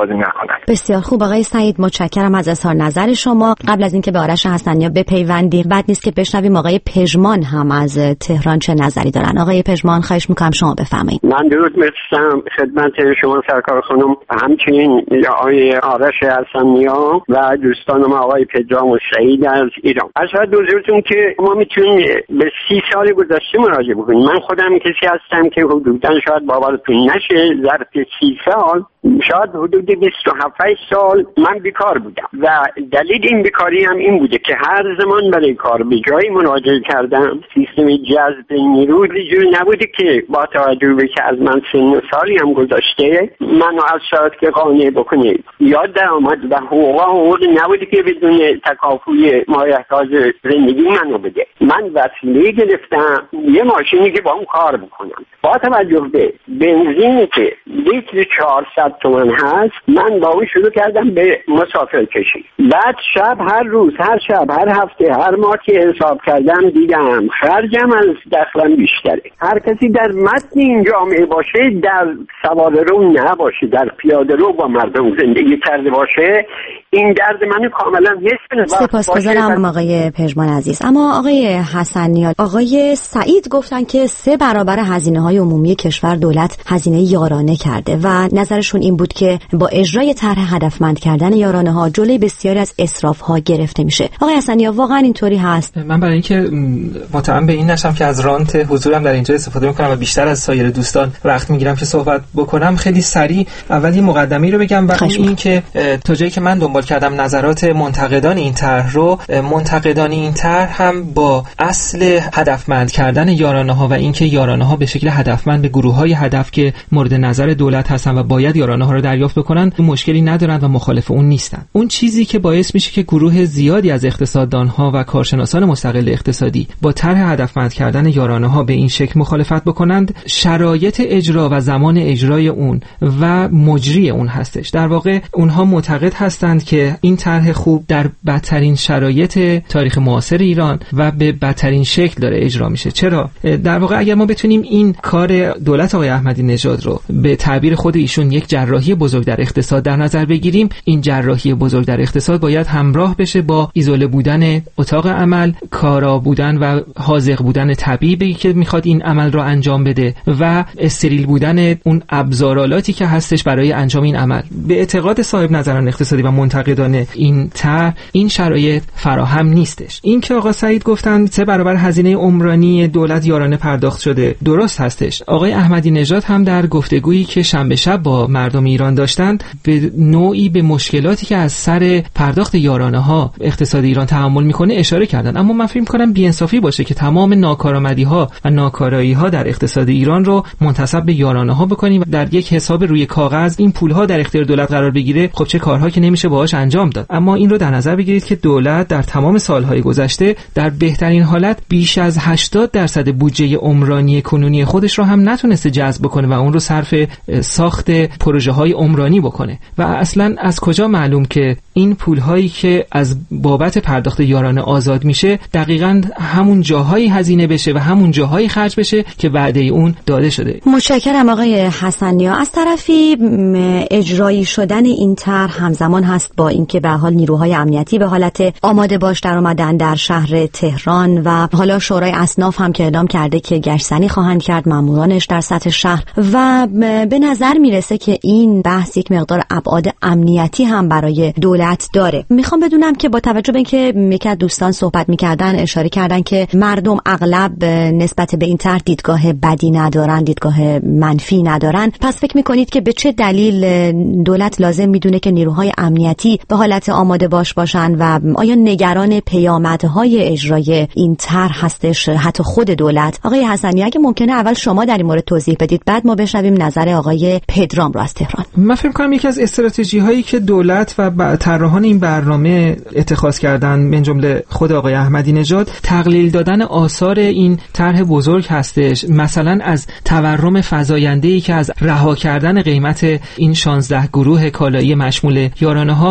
کنم. بسیار خوب آقای سعید، متشکرم از اظهار نظر شما. قبل از اینکه به آرش حسنیا بپیوندیم بد نیست که بشنویم آقای پژمان هم از تهران چه نظری دارن. آقای پژمان خواهش میکنم شما بفرمایید. من درود می‌فرستم خدمت شما سرکار خانم و همچنین آقای آرش حسنیا و دوستانم آقای پدرام و سعید از ایران. از حضورتون که ما میتونیم به 30 سال گذشته مراجعه بکنیم. من خودم کسی هستم که حدوداً شاید باورتون نشه ظرف 30 سال شاید حدود 27 سال من بیکار بودم و دلیل این بیکاری هم این بوده که هر زمان برای کار به جایی مراجعه کردم سیستم جذب نیرو جوری نبوده که با توجه به که از من سن و سالی هم گذاشته منو از شرایط که قانع بکنه یا درآمد و حقوق نبوده که بدون تکافوی مایحتاج زندگی منو بده. من وسیله گرفتم یه ماشینی که با اون کار بکنم. با توجه به بنزینی که لیتر 400 تومان هست من با اون شروع کردم به مسافر کشی. بعد شب هر روز هر شب هر هفته هر ماه که حساب کردم دیدم خرجم از دخلم بیشتره. هر کسی در متن این جامعه باشه در سوار رو نباشه در پیاده رو با مردم زندگی کرده باشه این درد منو کاملا حس کنه. سپاسگزارم آقای پژمان عزیز. اما آقای حسنیا آقای سعید گفتن که 3 برابر هزینه‌های عمومی کشور دولت هزینه یارانه کرده و نظرشون این بود که با اجرای طرح هدفمند کردن یارانه‌ها جلوی بسیاری از اسراف‌ها گرفته میشه. آقای حسنیا واقعا اینطوری هست؟ من برای اینکه مطمئن به این نشم که از رانت حضورم در اینجا استفاده می‌کنم و بیشتر از سایر دوستان وقت می‌گیرم که صحبت بکنم خیلی سریع اول یه مقدمه‌ای رو بگم و این که تا جایی که من دنبال کردم نظرات منتقدان این طرح رو منتقدان این طرح هم با اصل هدفمند کردن یارانه‌ها و اینکه یارانه‌ها به شکل هدفمند به گروه‌های هدف که مورد نظر دولت هستن و باید یارانه‌ها رو دریافت بکنن مشکلی ندارن و مخالف اون نیستن. اون چیزی که باعث میشه که گروه زیادی از اقتصاددان‌ها و کارشناسان مستقل اقتصادی با طرح هدفمند کردن یارانه‌ها به این شکل مخالفت بکنند شرایط اجرا و زمان اجرای اون و مجری اون هستش. در واقع اونها معتقد هستند که این طرح خوب در بدترین شرایط تاریخ معاصر ایران و به بدترین شکل داره اجرا میشه. چرا؟ در واقع اگر ما بتونیم این کار دولت آقای احمدی نژاد رو به تعبیر خود ایشون یک جراحی بزرگ در اقتصاد در نظر بگیریم این جراحی بزرگ در اقتصاد باید همراه بشه با ایزوله بودن اتاق عمل، کارا بودن و حاذق بودن طبیبی که میخواد این عمل رو انجام بده و استریل بودن اون ابزارالاتی که هستش برای انجام این عمل. به اعتقاد صاحب نظران اقتصادی و منتقدان این طرح این شرایط فراهم نیستش. این که آقا سعید گفتن 3 برابر هزینه عمرانی دولت یارانه پرداخت شده درست هستش. آقای احمدی نژاد هم در گفتگویی که شنبه شب با مردم ایران داشتند به نوعی به مشکلاتی که از سر پرداخت یارانه ها اقتصاد ایران تحمل میکنه اشاره کردن. اما من فکر می‌کنم بی‌انصافی باشه که تمام ناکارآمدی ها و ناکارایی ها در اقتصاد ایران رو منتسب به یارانه ها بکنیم و در یک حساب روی کاغذ این پول ها در اختیار دولت قرار بگیره. خب چه کارها که نمیشه باهاش انجام داد. اما این رو در نظر بگیرید که دولت در تمام سالهای گذشته در بهترین حالت بیش از 80% بودجه عمرانی کنونی خودش رو هم نتونسته جذب بکنه و اون رو صرف ساخت پروژه‌های عمرانی بکنه. و اصلا از کجا معلوم که این پول‌هایی که از بابت پرداخت یارانه آزاد میشه دقیقاً همون جاهایی هزینه بشه و همون جاهایی خرج بشه که وعده اون داده شده. متشکرم آقای حسنیا. از طرفی اجرایی شدن این طرح همزمان هست با اینکه به حال نیروهای امنیتی به حالت آماده باش در اومدن در شهر تهران و حالا شورای اصناف هم که اعلام کرده که گشتزنی خواهند کرد مامورانش در سطح شهر و به نظر میرسه که این بحث یک مقدار ابعاد امنیتی هم برای دولت داره. میخوام بدونم که با توجه به اینکه یکی از دوستان صحبت میکردن اشاره کردن که مردم اغلب نسبت به این طرح دیدگاه بدی ندارن، دیدگاه منفی ندارن، پس فکر میکنید که به چه دلیل دولت لازم میدونه که نیروهای امنیتی به حالت آماده باش باشن و آیا نگران پیامدهای اجرای این طرح هستش حتی خود دولت؟ آقای حسنی اگه ممکنه اول شما در این مورد توضیح بدید بعد ما بشنویم نظر آقای پدرام رو از تهران. من فکر می‌کنم یکی از استراتژی هایی که دولت و طراحان این برنامه اتخاذ کردن من جمله خود آقای احمدی نژاد تقلیل دادن آثار این طرح بزرگ هستش. مثلا از تورم فزاینده‌ای که از رها کردن قیمت این 16 گروه کالایی مشمول یارانه‌ها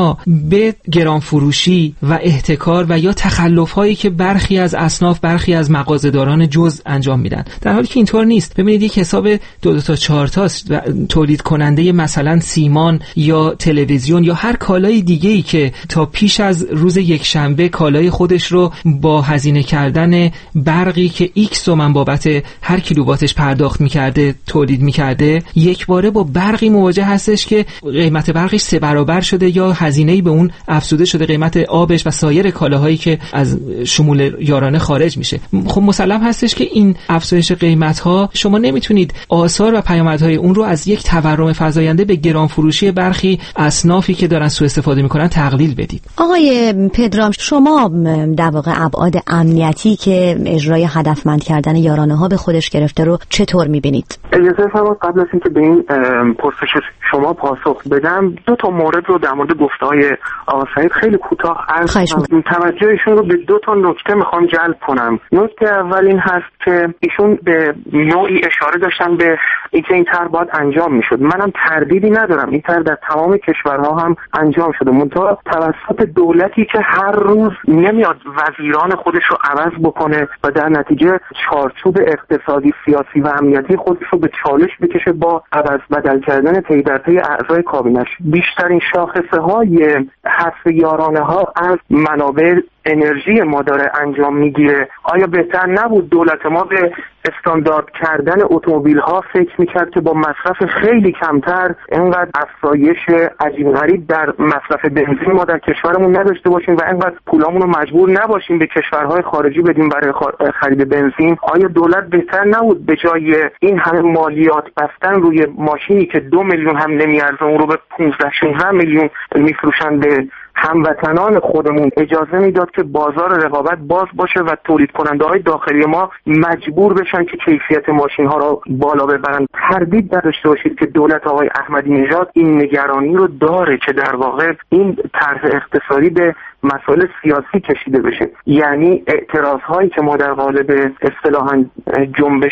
ما به گران فروشی و احتکار و یا تخلف‌هایی که برخی از اصناف، برخی از مغازه‌داران جز انجام میدن، در حالی که اینطور نیست. ببینید یک حساب 2 تا 4 تاست و تولید کننده مثلا سیمان یا تلویزیون یا هر کالای دیگه‌ای که تا پیش از روز یکشنبه کالای خودش رو با هزینه کردن برقی که ایکس تومن بابت هر کیلوواتش پرداخت می‌کرده تولید می‌کرده، یک باره با برقی مواجه هستش که قیمت برقش 3 برابر شده یا هزینه‌ای به اون افزوده شده، قیمت آبش و سایر کالاهایی که از شمول یارانه خارج میشه. خب مسلم هستش که این افزایش قیمت‌ها شما نمیتونید آثار و پیامدهای اون رو از یک تورم فزاینده به گران فروشی برخی اصنافی که دارن سوء استفاده میکنن تقلیل بدید. آقای پدرام، شما در واقع ابعاد امنیتی که اجرای هدفمند کردن یارانه ها به خودش گرفته رو چطور میبینید؟ اجازه فرمایید قبل از اینکه به این پرسش شما پاسخ بدم 2 تا مورد رو در مورد گفته‌های آقا سعید خیلی کوتاه عرض کنم. توجهشون رو به 2 تا نکته میخوام جلب کنم. نکته اول این هست که ایشون به نوعی اشاره داشتن به اینکه این طرح باید انجام میشد. منم تردیدی ندارم، این طرح در تمام کشورها هم انجام شده، منتها توسط دولتی که هر روز نمیاد وزیران خودش رو عوض بکنه و در نتیجه چارچوب اقتصادی، سیاسی و امنیتی خودش رو به چالش بکشه با عوض بدل کردن پی در پی اعضای کابینش. بیشترین شاخصه های حذف یارانه ها از منابع انرژی ما داره انجام میگیره. آیا بهتر نبود دولت ما به استاندارد کردن اتومبیل ها فکر میکرد که با مصرف خیلی کمتر اینقدر افزایش عجیب غریب در مصرف بنزین ما در کشورمون نداشته باشیم و اینقدر پولامون رو مجبور نباشیم به کشورهای خارجی بدیم برای خرید بنزین؟ آیا دولت بهتر نبود به جای این همه مالیات بستن روی ماشینی که 2 میلیون هم نمیارزه اون رو به 15-16 میلیون میفروشن به هموطنان خودمون اجازه میداد که بازار رقابت باز باشه و تولید کننده های داخلی ما مجبور بشن که کیفیت ماشین ها رو بالا ببرن؟ تردید نداشته باشید که دولت آقای احمدی نژاد این نگرانی رو داره که در واقع این طرح اقتصادی به مسائل سیاسی کشیده بشه. یعنی اعتراض هایی که ما در قالب اصطلاحاً جنبش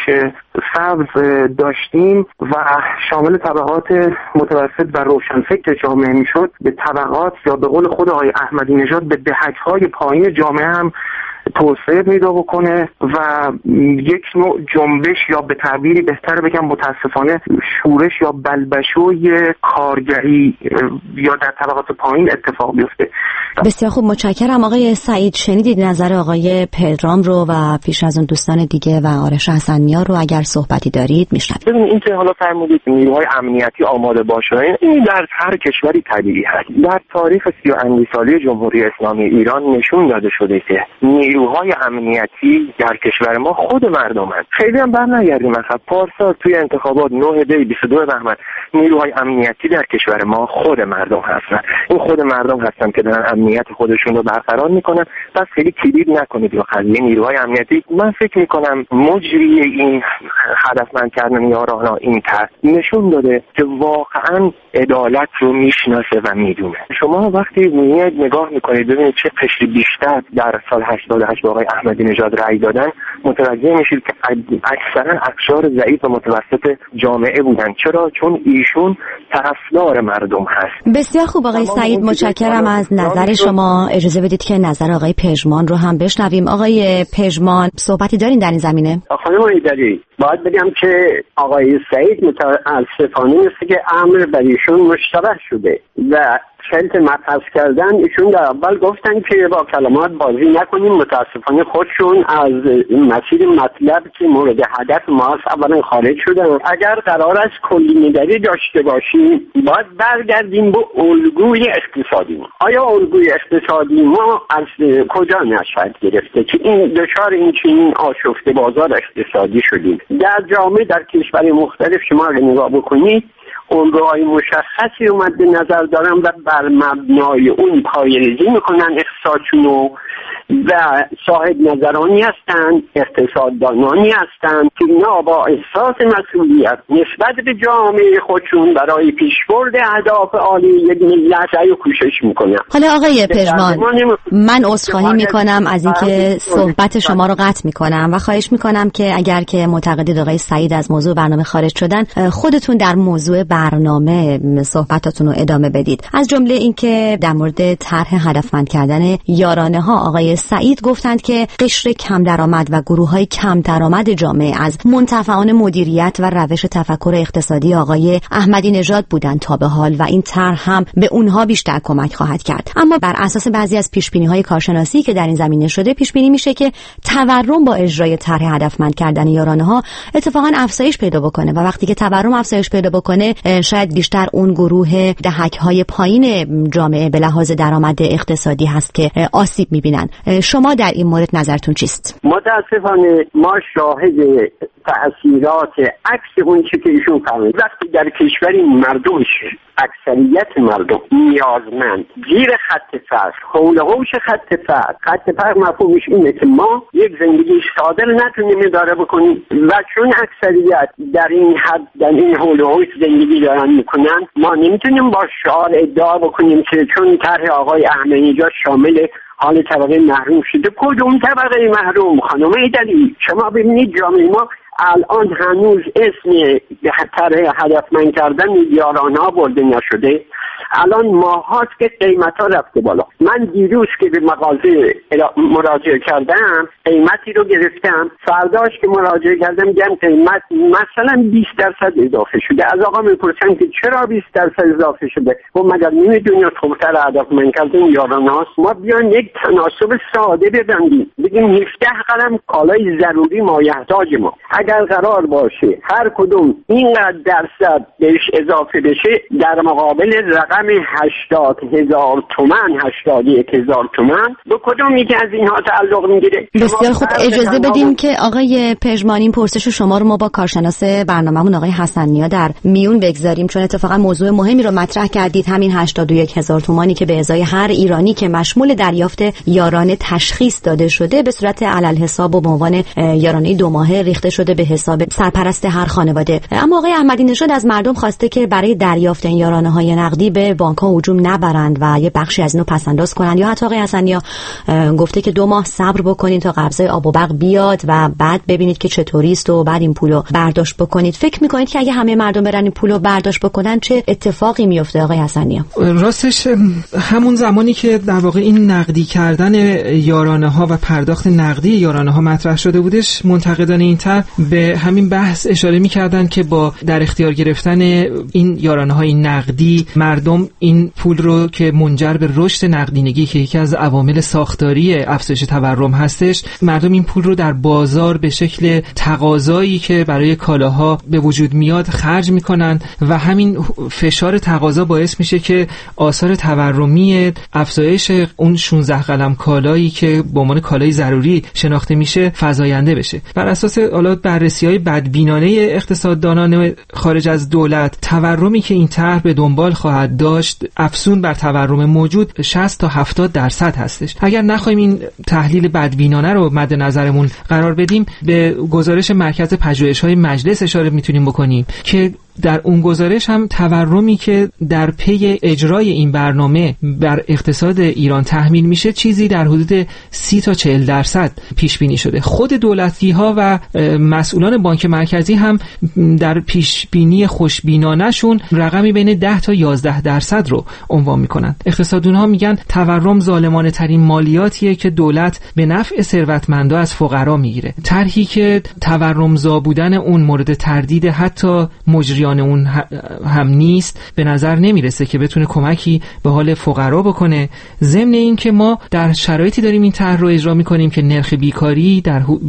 سبز داشتیم و شامل طبقات متوسط و روشنفکر جامعه میشد، به طبقات یا به قول خود آقای احمدی نژاد به دهک های پایین جامعه هم توسعه پیدا بکنه و یک نوع جنبش یا به تعبیری بهتر بگم متاسفانه شورش یا بلبشوی کارگری یا در طبقات پایین اتفاق بیفته. بسیار خوب، متشکرم. آقای سعید، شنیدید نظر آقای پدرام رو و پیش از اون دوستان دیگه و آرش حسنیار رو، اگر صحبتی دارید میشنوید. ببین این که حالا فرمودید نیروهای امنیتی آماده باشن، این در هر کشوری طبیعی هست. در تاریخ 30 ساله جمهوری اسلامی ایران نشون داده شده که نیروهای امنیتی در کشور ما خود مردمند. خیلی هم برنگردیم، مثلا پارسال توی انتخابات 9 دی 22 بهمن نیروهای امنیتی در کشور ما خود مردم هستن. این خود مردم هستن که دارن امنیت خودشون رو برقرار میکنن. پس خیلی کلید نکنید با قضیه نیروهای امنیتی. من فکر میکنم مجری این هدفمند کردن یارانه این طرح نشون داده که واقعا عدالت رو میشناسه و میدونه. شما وقتی میاد نگاه میکنید ببینید چه قشری بیشتر در سال 88 با آقای احمدی نژاد رأی دادن، متوجه میشید که اکثرا اقشار ضعیف و متوسط جامعه بودن. چرا؟ چون ایشون طرفدار مردم هست. بسیار خوب آقای سعید، متشکرم از نظر شما. اجازه بدید که نظر آقای پژمان رو هم بشنویم. آقای پژمان، صحبتی دارین در این زمینه؟ خانم ایدری، باید بگم که آقای سعید متاسفانه مثل که امر بر ایشون مشتبه شده و خیلی مبحث کردن. ایشون در اول گفتن که با کلمات بازی نکنیم، متاسفانه خودشون از مسیر مطلب که مورد هدف ما اولا خارج شدن. اگر قرار است کلی نگری داشته باشیم باید برگردیم به الگوی اقتصادی ما. آیا الگوی اقتصادی ما از کجا نشأت گرفته که این دچار این چنین آشفته بازار اقتصادی شدیم؟ در جامعه در کشور مختلف شما اگه نگاه بکنید الگوهای مشخصی رو مد نظر دارن و بر مبنای اون پایه‌ریزی میکنن اقتصادشون رو و صاحب نظرانی هستند، اقتصاددانانی هستند که اینا با احساس مسئولیت نسبت به جامعه خودشون برای پیشبرد اهداف عالی یک ملت سعی و کوشش میکنن. حالا آقای پژمان، من عذرخواهی میکنم از اینکه صحبت شما رو قطع میکنم و خواهش میکنم که اگر که معتقدید آقای سعید از موضوع برنامه خارج شدن، خودتون در موضوع برنامه صحبتاتون رو ادامه بدید. از جمله اینکه در مورد طرح هدفمند کردن یارانه ها آقای سعید گفتند که قشر کم درآمد و گروه‌های کم درآمد جامعه از منتفعان مدیریت و روش تفکر اقتصادی آقای احمدی نژاد بودند تا به حال و این طرح هم به اونها بیشتر کمک خواهد کرد. اما بر اساس بعضی از پیش‌بینی‌های کارشناسی که در این زمینه شده، پیش‌بینی میشه که تورم با اجرای طرح هدفمند کردن یارانه ها اتفاقا افزایش پیدا بکنه و وقتی که تورم افزایش پیدا بکنه، شاید بیشتر اون گروه دهک‌های پایین جامعه به لحاظ درآمد اقتصادی هست که آسیب می‌بینن. شما در این مورد نظرتون چیست؟ متاسفانه ما شاهد تأثیرات عکس اون چه که ایشون فرمودن. وقتی در کشوری مردمش، اکثریت مردم نیازمند، زیر خط فقر، حول و حوش خط فقر مفهومش اینه که ما یک زندگی ساده نتونیم اداره بکنیم و چون اکثریت در این حد، در این حول و حوش زندگی دارن میکنن، ما نمیتونیم با شعار ادعا بکنیم که چون طرح آقای احمدی نژاد شامل حال طبقه محروم شده. کدوم طبقه محروم خانم ایدلی؟ شما ببینید جامعه ما الان هنوز اسم طرح هدفمند کردن یارانه ها برده نشده. الان ماهاست که قیمت ها رفته بالا. من دیروز که به مغازه مراجعه کردم قیمتی رو گرفتم، فرداش که مراجعه کردم میگم قیمت مثلا 20% اضافه شده. از آقا میپرسن که چرا 20% اضافه شده؟ و مگر نمیدونید خودتر هدفمند کردن یارانه هاست؟ ما بیان یک تناسب ساده ببندیم، بگیم 17 قلم کالای ضروری مایحتاج ما. اگر قرار باشه هر کدوم اینقدر درصد بهش اضافه بشه، در مقابل رقم 80,000 تومان، 81,000 تومان به کدوم یکی از اینها تعلق میگیره؟ بسیار خوب، اجازه بدیم که آقای پژمان این پرسش شما رو ما با کارشناس برنامه‌مون آقای حسن‌نیا در میون بگذاریم، چون اتفاقا موضوع مهمی رو مطرح کردید. همین 81,000 تومانی که به ازای هر ایرانی که مشمول دریافت یارانه تشخیص داده شده به صورت علل حساب و به عنوان یارانه 2 ماهه ریخته شده به حساب سرپرست هر خانواده. اما آقای احمدی نژاد از مردم خواسته که برای دریافت این یارانه‌های نقدی به بانک‌ها هجوم نبرند و یه بخشی از اینو پس‌انداز کنند، یا حتی آقای حسن‌نیا گفته که 2 ماه صبر بکنید تا قبضای آب و برق بیاد و بعد ببینید که چطوری است و بعد این پولو برداشت بکنید. فکر می‌کنید که اگه همه مردم برن این پولو برداشت بکنن چه اتفاقی میفته آقای حسن‌نیا؟ راستش همون زمانی که در واقع این نقدی کردن یارانه‌ها و پرداخت نقدی یارانه‌ها مطرح شده بودش، منتقدان این طرح به همین بحث اشاره می‌کردند که با در اختیار گرفتن این یارانه‌های نقدی مردم این پول رو که منجر به رشد نقدینگی که یکی از عوامل ساختاری افزایش تورم هستش، مردم این پول رو در بازار به شکل تقاضایی که برای کالاها به وجود میاد خرج میکنن و همین فشار تقاضا باعث میشه که آثار تورمی افزایش اون 16 قلم کالایی که به عنوان کالای ضروری شناخته میشه فزاینده بشه. بر اساس بررسی‌های بدبینانه اقتصاددانان خارج از دولت، تورمی که این طرح به دنبال خواهد داشت افزون بر تورم موجود 60 تا 70% هستش. اگر نخوایم این تحلیل بدبینانه رو مد نظرمون قرار بدیم، به گزارش مرکز پژوهش‌های مجلس اشاره میتونیم بکنیم که در اون گزارش هم تورمی که در پی اجرای این برنامه بر اقتصاد ایران تحمیل میشه چیزی در حدود 30 تا 40% پیش بینی شده. خود دولتی‌ها و مسئولان بانک مرکزی هم در پیش بینی خوشبینانه‌شون رقمی بین 10 تا 11% رو عنوان میکنن. اقتصاددان‌ها میگن تورم ظالمانه ترین مالیاتیه که دولت به نفع ثروتمندا از فقرا میگیره. طرحی که تورمزا بودن اون مورد تردید حتی مجری اون هم نیست، به نظر نمیرسه که بتونه کمکی به حال فقرا بکنه. ضمن این که ما در شرایطی داریم این طرح رو اجرا میکنیم که نرخ بیکاری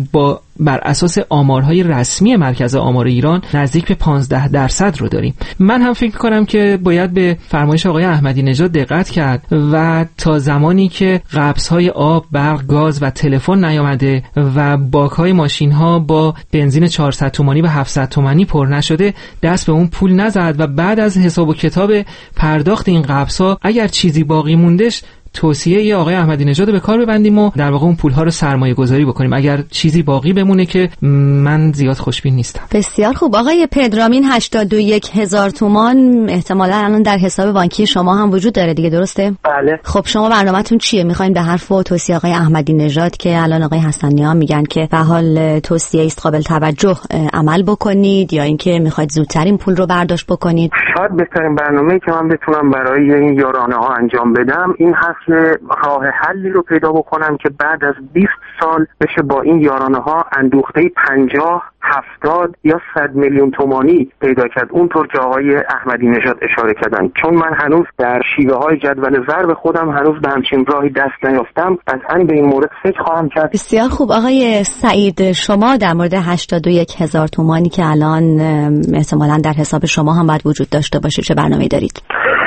بر اساس آمارهای رسمی مرکز آمار ایران نزدیک به 15% رو داریم. من هم فکر کنم که باید به فرمایش آقای احمدی نژاد دقت کرد و تا زمانی که قبض‌های آب، برق، گاز و تلفن نیامده و باک‌های ماشین‌ها با بنزین 400 تومانی و 700 تومانی پر نشده، دست به اون پول نزد و بعد از حساب و کتاب پرداخت این قبض‌ها اگر چیزی باقی موندش توصیه آقای احمدی نژاد به کار ببندیم و در واقع اون پول‌ها رو سرمایه‌گذاری بکنیم. اگر چیزی باقی بمونه که من زیاد خوشبین نیستم. بسیار خوب. آقای پدرامین 81,000 تومان احتمالاً الان در حساب بانکی شما هم وجود داره دیگه، درسته؟ بله. خب شما برنامه‌تون چیه؟ می‌خواید به حرف و توصیه آقای احمدی نژاد که الان آقای حسنی‌ها میگن که به حال توصیه است قابل توجه عمل بکنید، یا اینکه می‌خواید زودتر این پول رو برداشت بکنید؟ شاید بهترین برنامه‌ای که من بتونم برای این یارانه‌ها انجام بدم این هست که راه حلی رو پیدا بکنم که بعد از 20 سال بشه با این یارانه‌ها اندوخته 50 70 یا 100 میلیون تومانی پیدا کرد، اونطور که آقای احمدی نژاد اشاره کردن. چون من هنوز در شیوه‌های جدول ضرب خودم هنوز به همچین راهی دست نیافتم، قطعاً به این مورد فکر خواهم کرد. بسیار خوب. آقای سعید، شما در مورد 81,000 تومانی که الان احتمالاً در حساب شما هم باید وجود داشته باشه چه برنامه‌ای دارید؟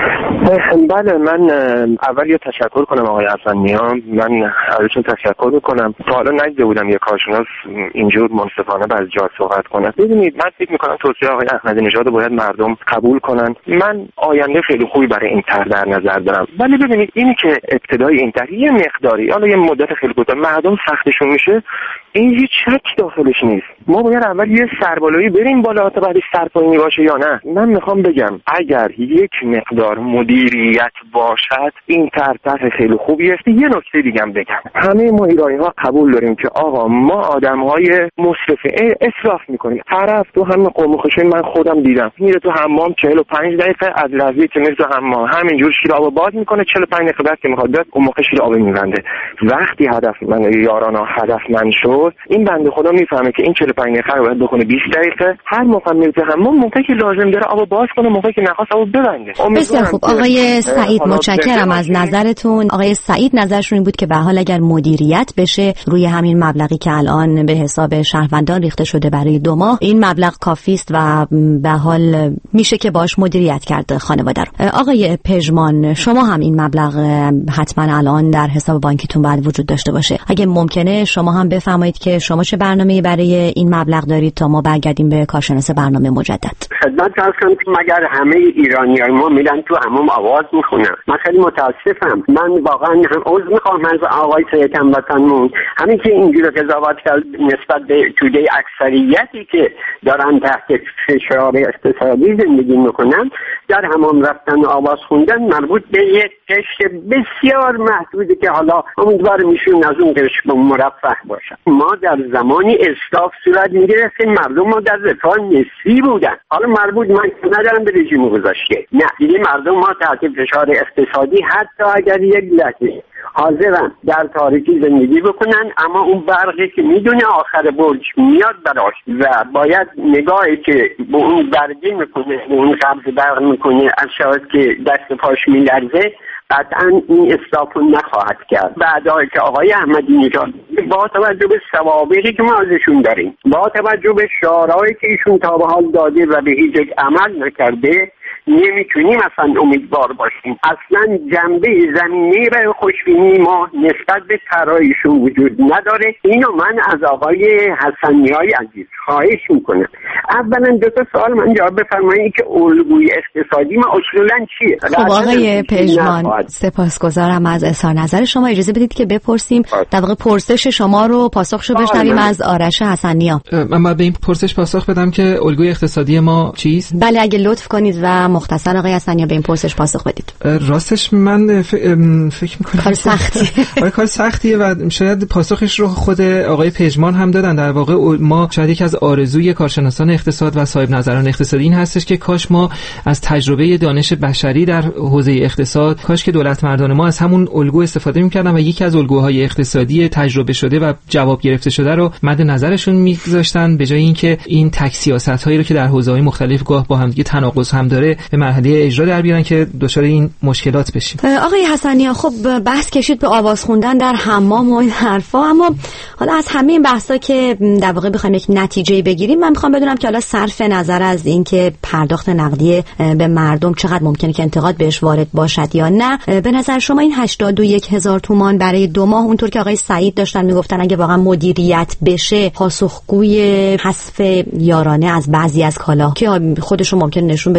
بله، من اول یه تشکر کنم آقای حسنی‌ها. من ازشون تشکر میکنم. تا حالا ندیده بودم یه کارشناس اینجور منصفانه از جا صحبت کنه. ببینید، من فکر میکنم توصیه آقای احمدی نژاد رو باید مردم قبول کنن. من آینده خیلی خوبی برای این طرح در نظر دارم، ولی ببینید اینی که ابتدای این طرح یه مقداری، حالا یه مدت خیلی کوتاه مردم سختشون میشه، این هیچ شک داخلش نیست. ما باید اول یه سربالایی بریم بالا تا بعدش سرپایینی باشه یا نه. من میخوام بگم اگر یک مقدار مدیریت باشد این طرح خیلی خوبی است. یه نکته دیگه هم بگم، همه ما ایرانی‌ها قبول داریم که آقا ما آدم‌های مصرف اسراف میکنیم. طرف تو همین قوم خشن من خودم دیدم، میره تو حمام 45 دقیقه از لحظه‌ای که میره تو حمام همینجور شیر آب باز میکنه، 45 دقیقه بعد که میخواد اون موقع شیر آب میبنده. وقتی هدف من یارانا هدفمند شد، این بنده خدا میفهمه که این 45 دقیقه رو باید بکنه 20 دقیقه. هر موقع میره تو حمام موقعی که لازم داره آب باز کنه، موقعی که نخواست آب ببنده. بسیار خوب. آقای سعید متشکرم از نظرتون. آقای سعید نظرشون این بود که به حال اگر مدیریت بشه روی همین مبلغی که الان به حساب شهروندان ریخته شده برای 2 ماه، این مبلغ کافی است و به حال میشه که باش مدیریت کرده خانواده رو. آقای پژمان، شما هم این مبلغ حتما الان در حساب بانکیتون باید وجود داشته باشه. اگه ممکنه شما هم بفرمایید که شما چه برنامه‌ای برای این مبلغ دارید تا ما برگردیم به کارشناس برنامه مجدد. خدمت هستم که مگر همه ایرانیان ما میرن تو حمام آواز میخونن؟ من خیلی متاسفم. من واقعا عذر میخوام از آقای سید هموطنمون، همین که اینجوری قضاوت کرد نسبت به توده اکثریتی که دارن تحت فشار اقتصادی زندگی میکنن، در حمام رفتن و آواز خوندن مربوط به یک قشر بسیار محدودی که حالا امیدوار میشون از اون قشر مرفه باشن. ما در زمانی اسراف صورت میگرفت که مردم ما در رفاه نسبی بودن. حالا مربوط من ندارم به رژیم گذشته، نه دیگه مردم ما تحت فشار اقتصادی حتی اگر یک لحظه حاضرن در تاریکی زندگی بکنن، اما اون برقی که میدونه آخر برج میاد براش و باید نگاهی که به اون برگی میکنه، به اون قبض برق میکنه، از شاید که دست پاش میلرزه، قطعا این اسراف رو نخواهد کرد. بعدایی که آقای احمدی نژاد با توجه به سوابقی که ما ازشون داریم، با توجه به شعارهایی که ایشون تا به حال داده و به هیچ یک عمل نکرده، نمیتونیم اصلا امیدوار باشیم. اصلا جنبه زمینی برای خوشبینی ما نسبت به طرحشون وجود نداره. اینو من از آقای حسنی‌های عزیز خواهش میکنم. اولا 2 سوال من جواب بفرمایید که الگوی اقتصادی ما اصولا چیه؟ خب آقای پژمان، سپاسگزارم از اظهار نظر شما. اجازه بدید که بپرسیم در واقع پرسش شما رو پاسخشو بشنویم از آرش حسنی‌ها. من به این پرسش پاسخ بدم که الگوی اقتصادی ما چیست؟ بله اگه لطف کنید و مختصر آقای حسنی‌ها به این پرسش پاسخ بدید. راستش من فکر می‌کنم کار سختیه. کار سختیه و شاید پاسخش رو خود آقای پژمان هم دادن. در واقع ما شاید یک از آرزوی کارشناسان اقتصاد و صاحب نظران اقتصادی این هستش که کاش ما از تجربه دانش بشری در حوزه اقتصاد، کاش که دولت مردان ما از همون الگو استفاده می‌کردن و یکی از الگوهای اقتصادی تجربه شده و جواب گرفته شده رو مد نظرشون می‌گذاشتن، به جای اینکه این تک سیاست‌هایی رو که در حوزه‌های مختلف گاه با هم دیگه تناقض هم داره به مرحله اجرا در بیارن که دچار این مشکلات بشیم. آقای حسنی‌ها، خب بحث کشید به آواز خوندن در حمام و این حرفا، اما حالا از همه این بحثا که در واقع بخوایم یک نتیجه بگیریم، من می‌خوام بدونم که حالا صرف نظر از این که پرداخت نقدی به مردم چقدر ممکنه که انتقاد بهش وارد باشد یا نه، به نظر شما این 81,000 تومان برای 2 ماه اونطور که آقای سعید داشتن میگفتن اگه واقعا مدیریت بشه، پاسخگوی حذف یارانه از بعضی از کالا که خودشون ممکن نشون بده به شکل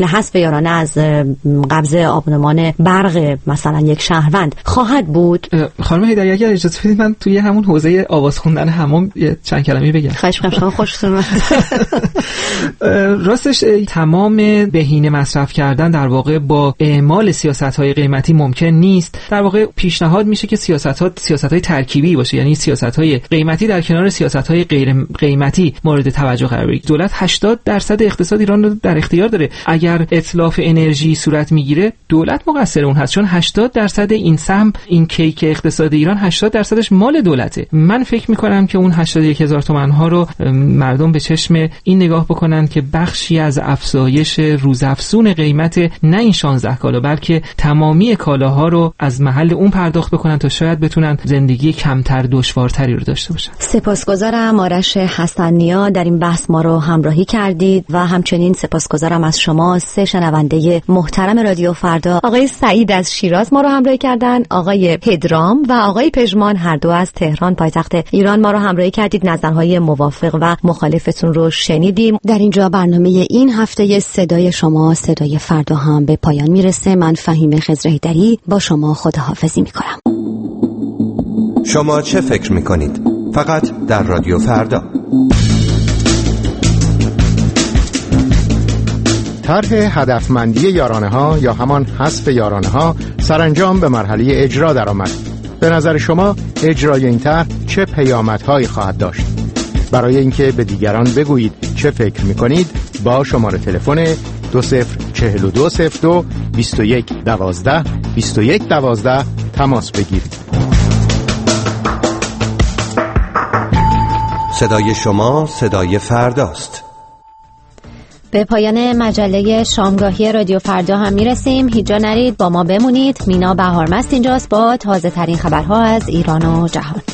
شکل حذف یارانه از قبض آبونمان برق مثلا یک شهروند خواهد بود؟ خانم حیدری اگر اجازه بدید من توی همون حوزه آواز خوندن حمام چند کلمه‌ای بگم. خواهش می‌کنم، شما خوشتون اومد. راستش تمام بهینه مصرف کردن در واقع با اعمال سیاست‌های قیمتی ممکن نیست. در واقع پیشنهاد میشه که سیاست‌های ترکیبی باشه، یعنی سیاست‌های قیمتی در کنار سیاست‌های غیر قیمتی مورد توجه قرار بگیره. دولت 80% اقتصاد ایران رو در اختیار داره. اگر اتلاف انرژی صورت میگیره دولت مقصر اون هست، چون 80% این سهم، این کیک اقتصاد ایران 80%ش مال دولته. من فکر می‌کنم که اون 81,000 تومان ها رو مردم به چشم این نگاه بکنن که بخشی از افزایش روزافزون قیمت نه این 16 کالا بلکه تمامی کالاها رو از محل اون پرداخت بکنن تا شاید بتونن زندگی کمتر دشوارتری رو داشته باشن. سپاسگزارم آرش حسن‌نیا در این بحث ما رو همراهی کردید و همچنین سپاسگزارم از شما سه شنونده محترم رادیو فردا. آقای سعید از شیراز ما رو همراهی کردن، آقای پدرام و آقای پژمان هر دو از تهران پایتخت ایران ما رو همراهی کردید. نظرهای موافق و مخالفتون رو شنیدیم. در اینجا برنامه این هفته صدای شما صدای فردا هم به پایان میرسه. من فهیمه خضرحیدری با شما خداحافظی میکنم. شما چه فکر میکنید؟ فقط در رادیو فردا. طرح هدفمندی یارانه‌ها یا همان حذف یارانه‌ها سرانجام به مرحله اجرا درآمد. به نظر شما اجرای این طرح چه پیامدهایی خواهد داشت؟ برای اینکه به دیگران بگویید چه فکر می‌کنید با شماره تلفن 204202 2112 2112 تماس بگیرید. صدای شما صدای فرداست. به پایان مجله شامگاهی رادیو فردا هم میرسیم. هیچ جا نرید، با ما بمونید. مینا بهارمست اینجاست با تازه ترین خبرها از ایران و جهان.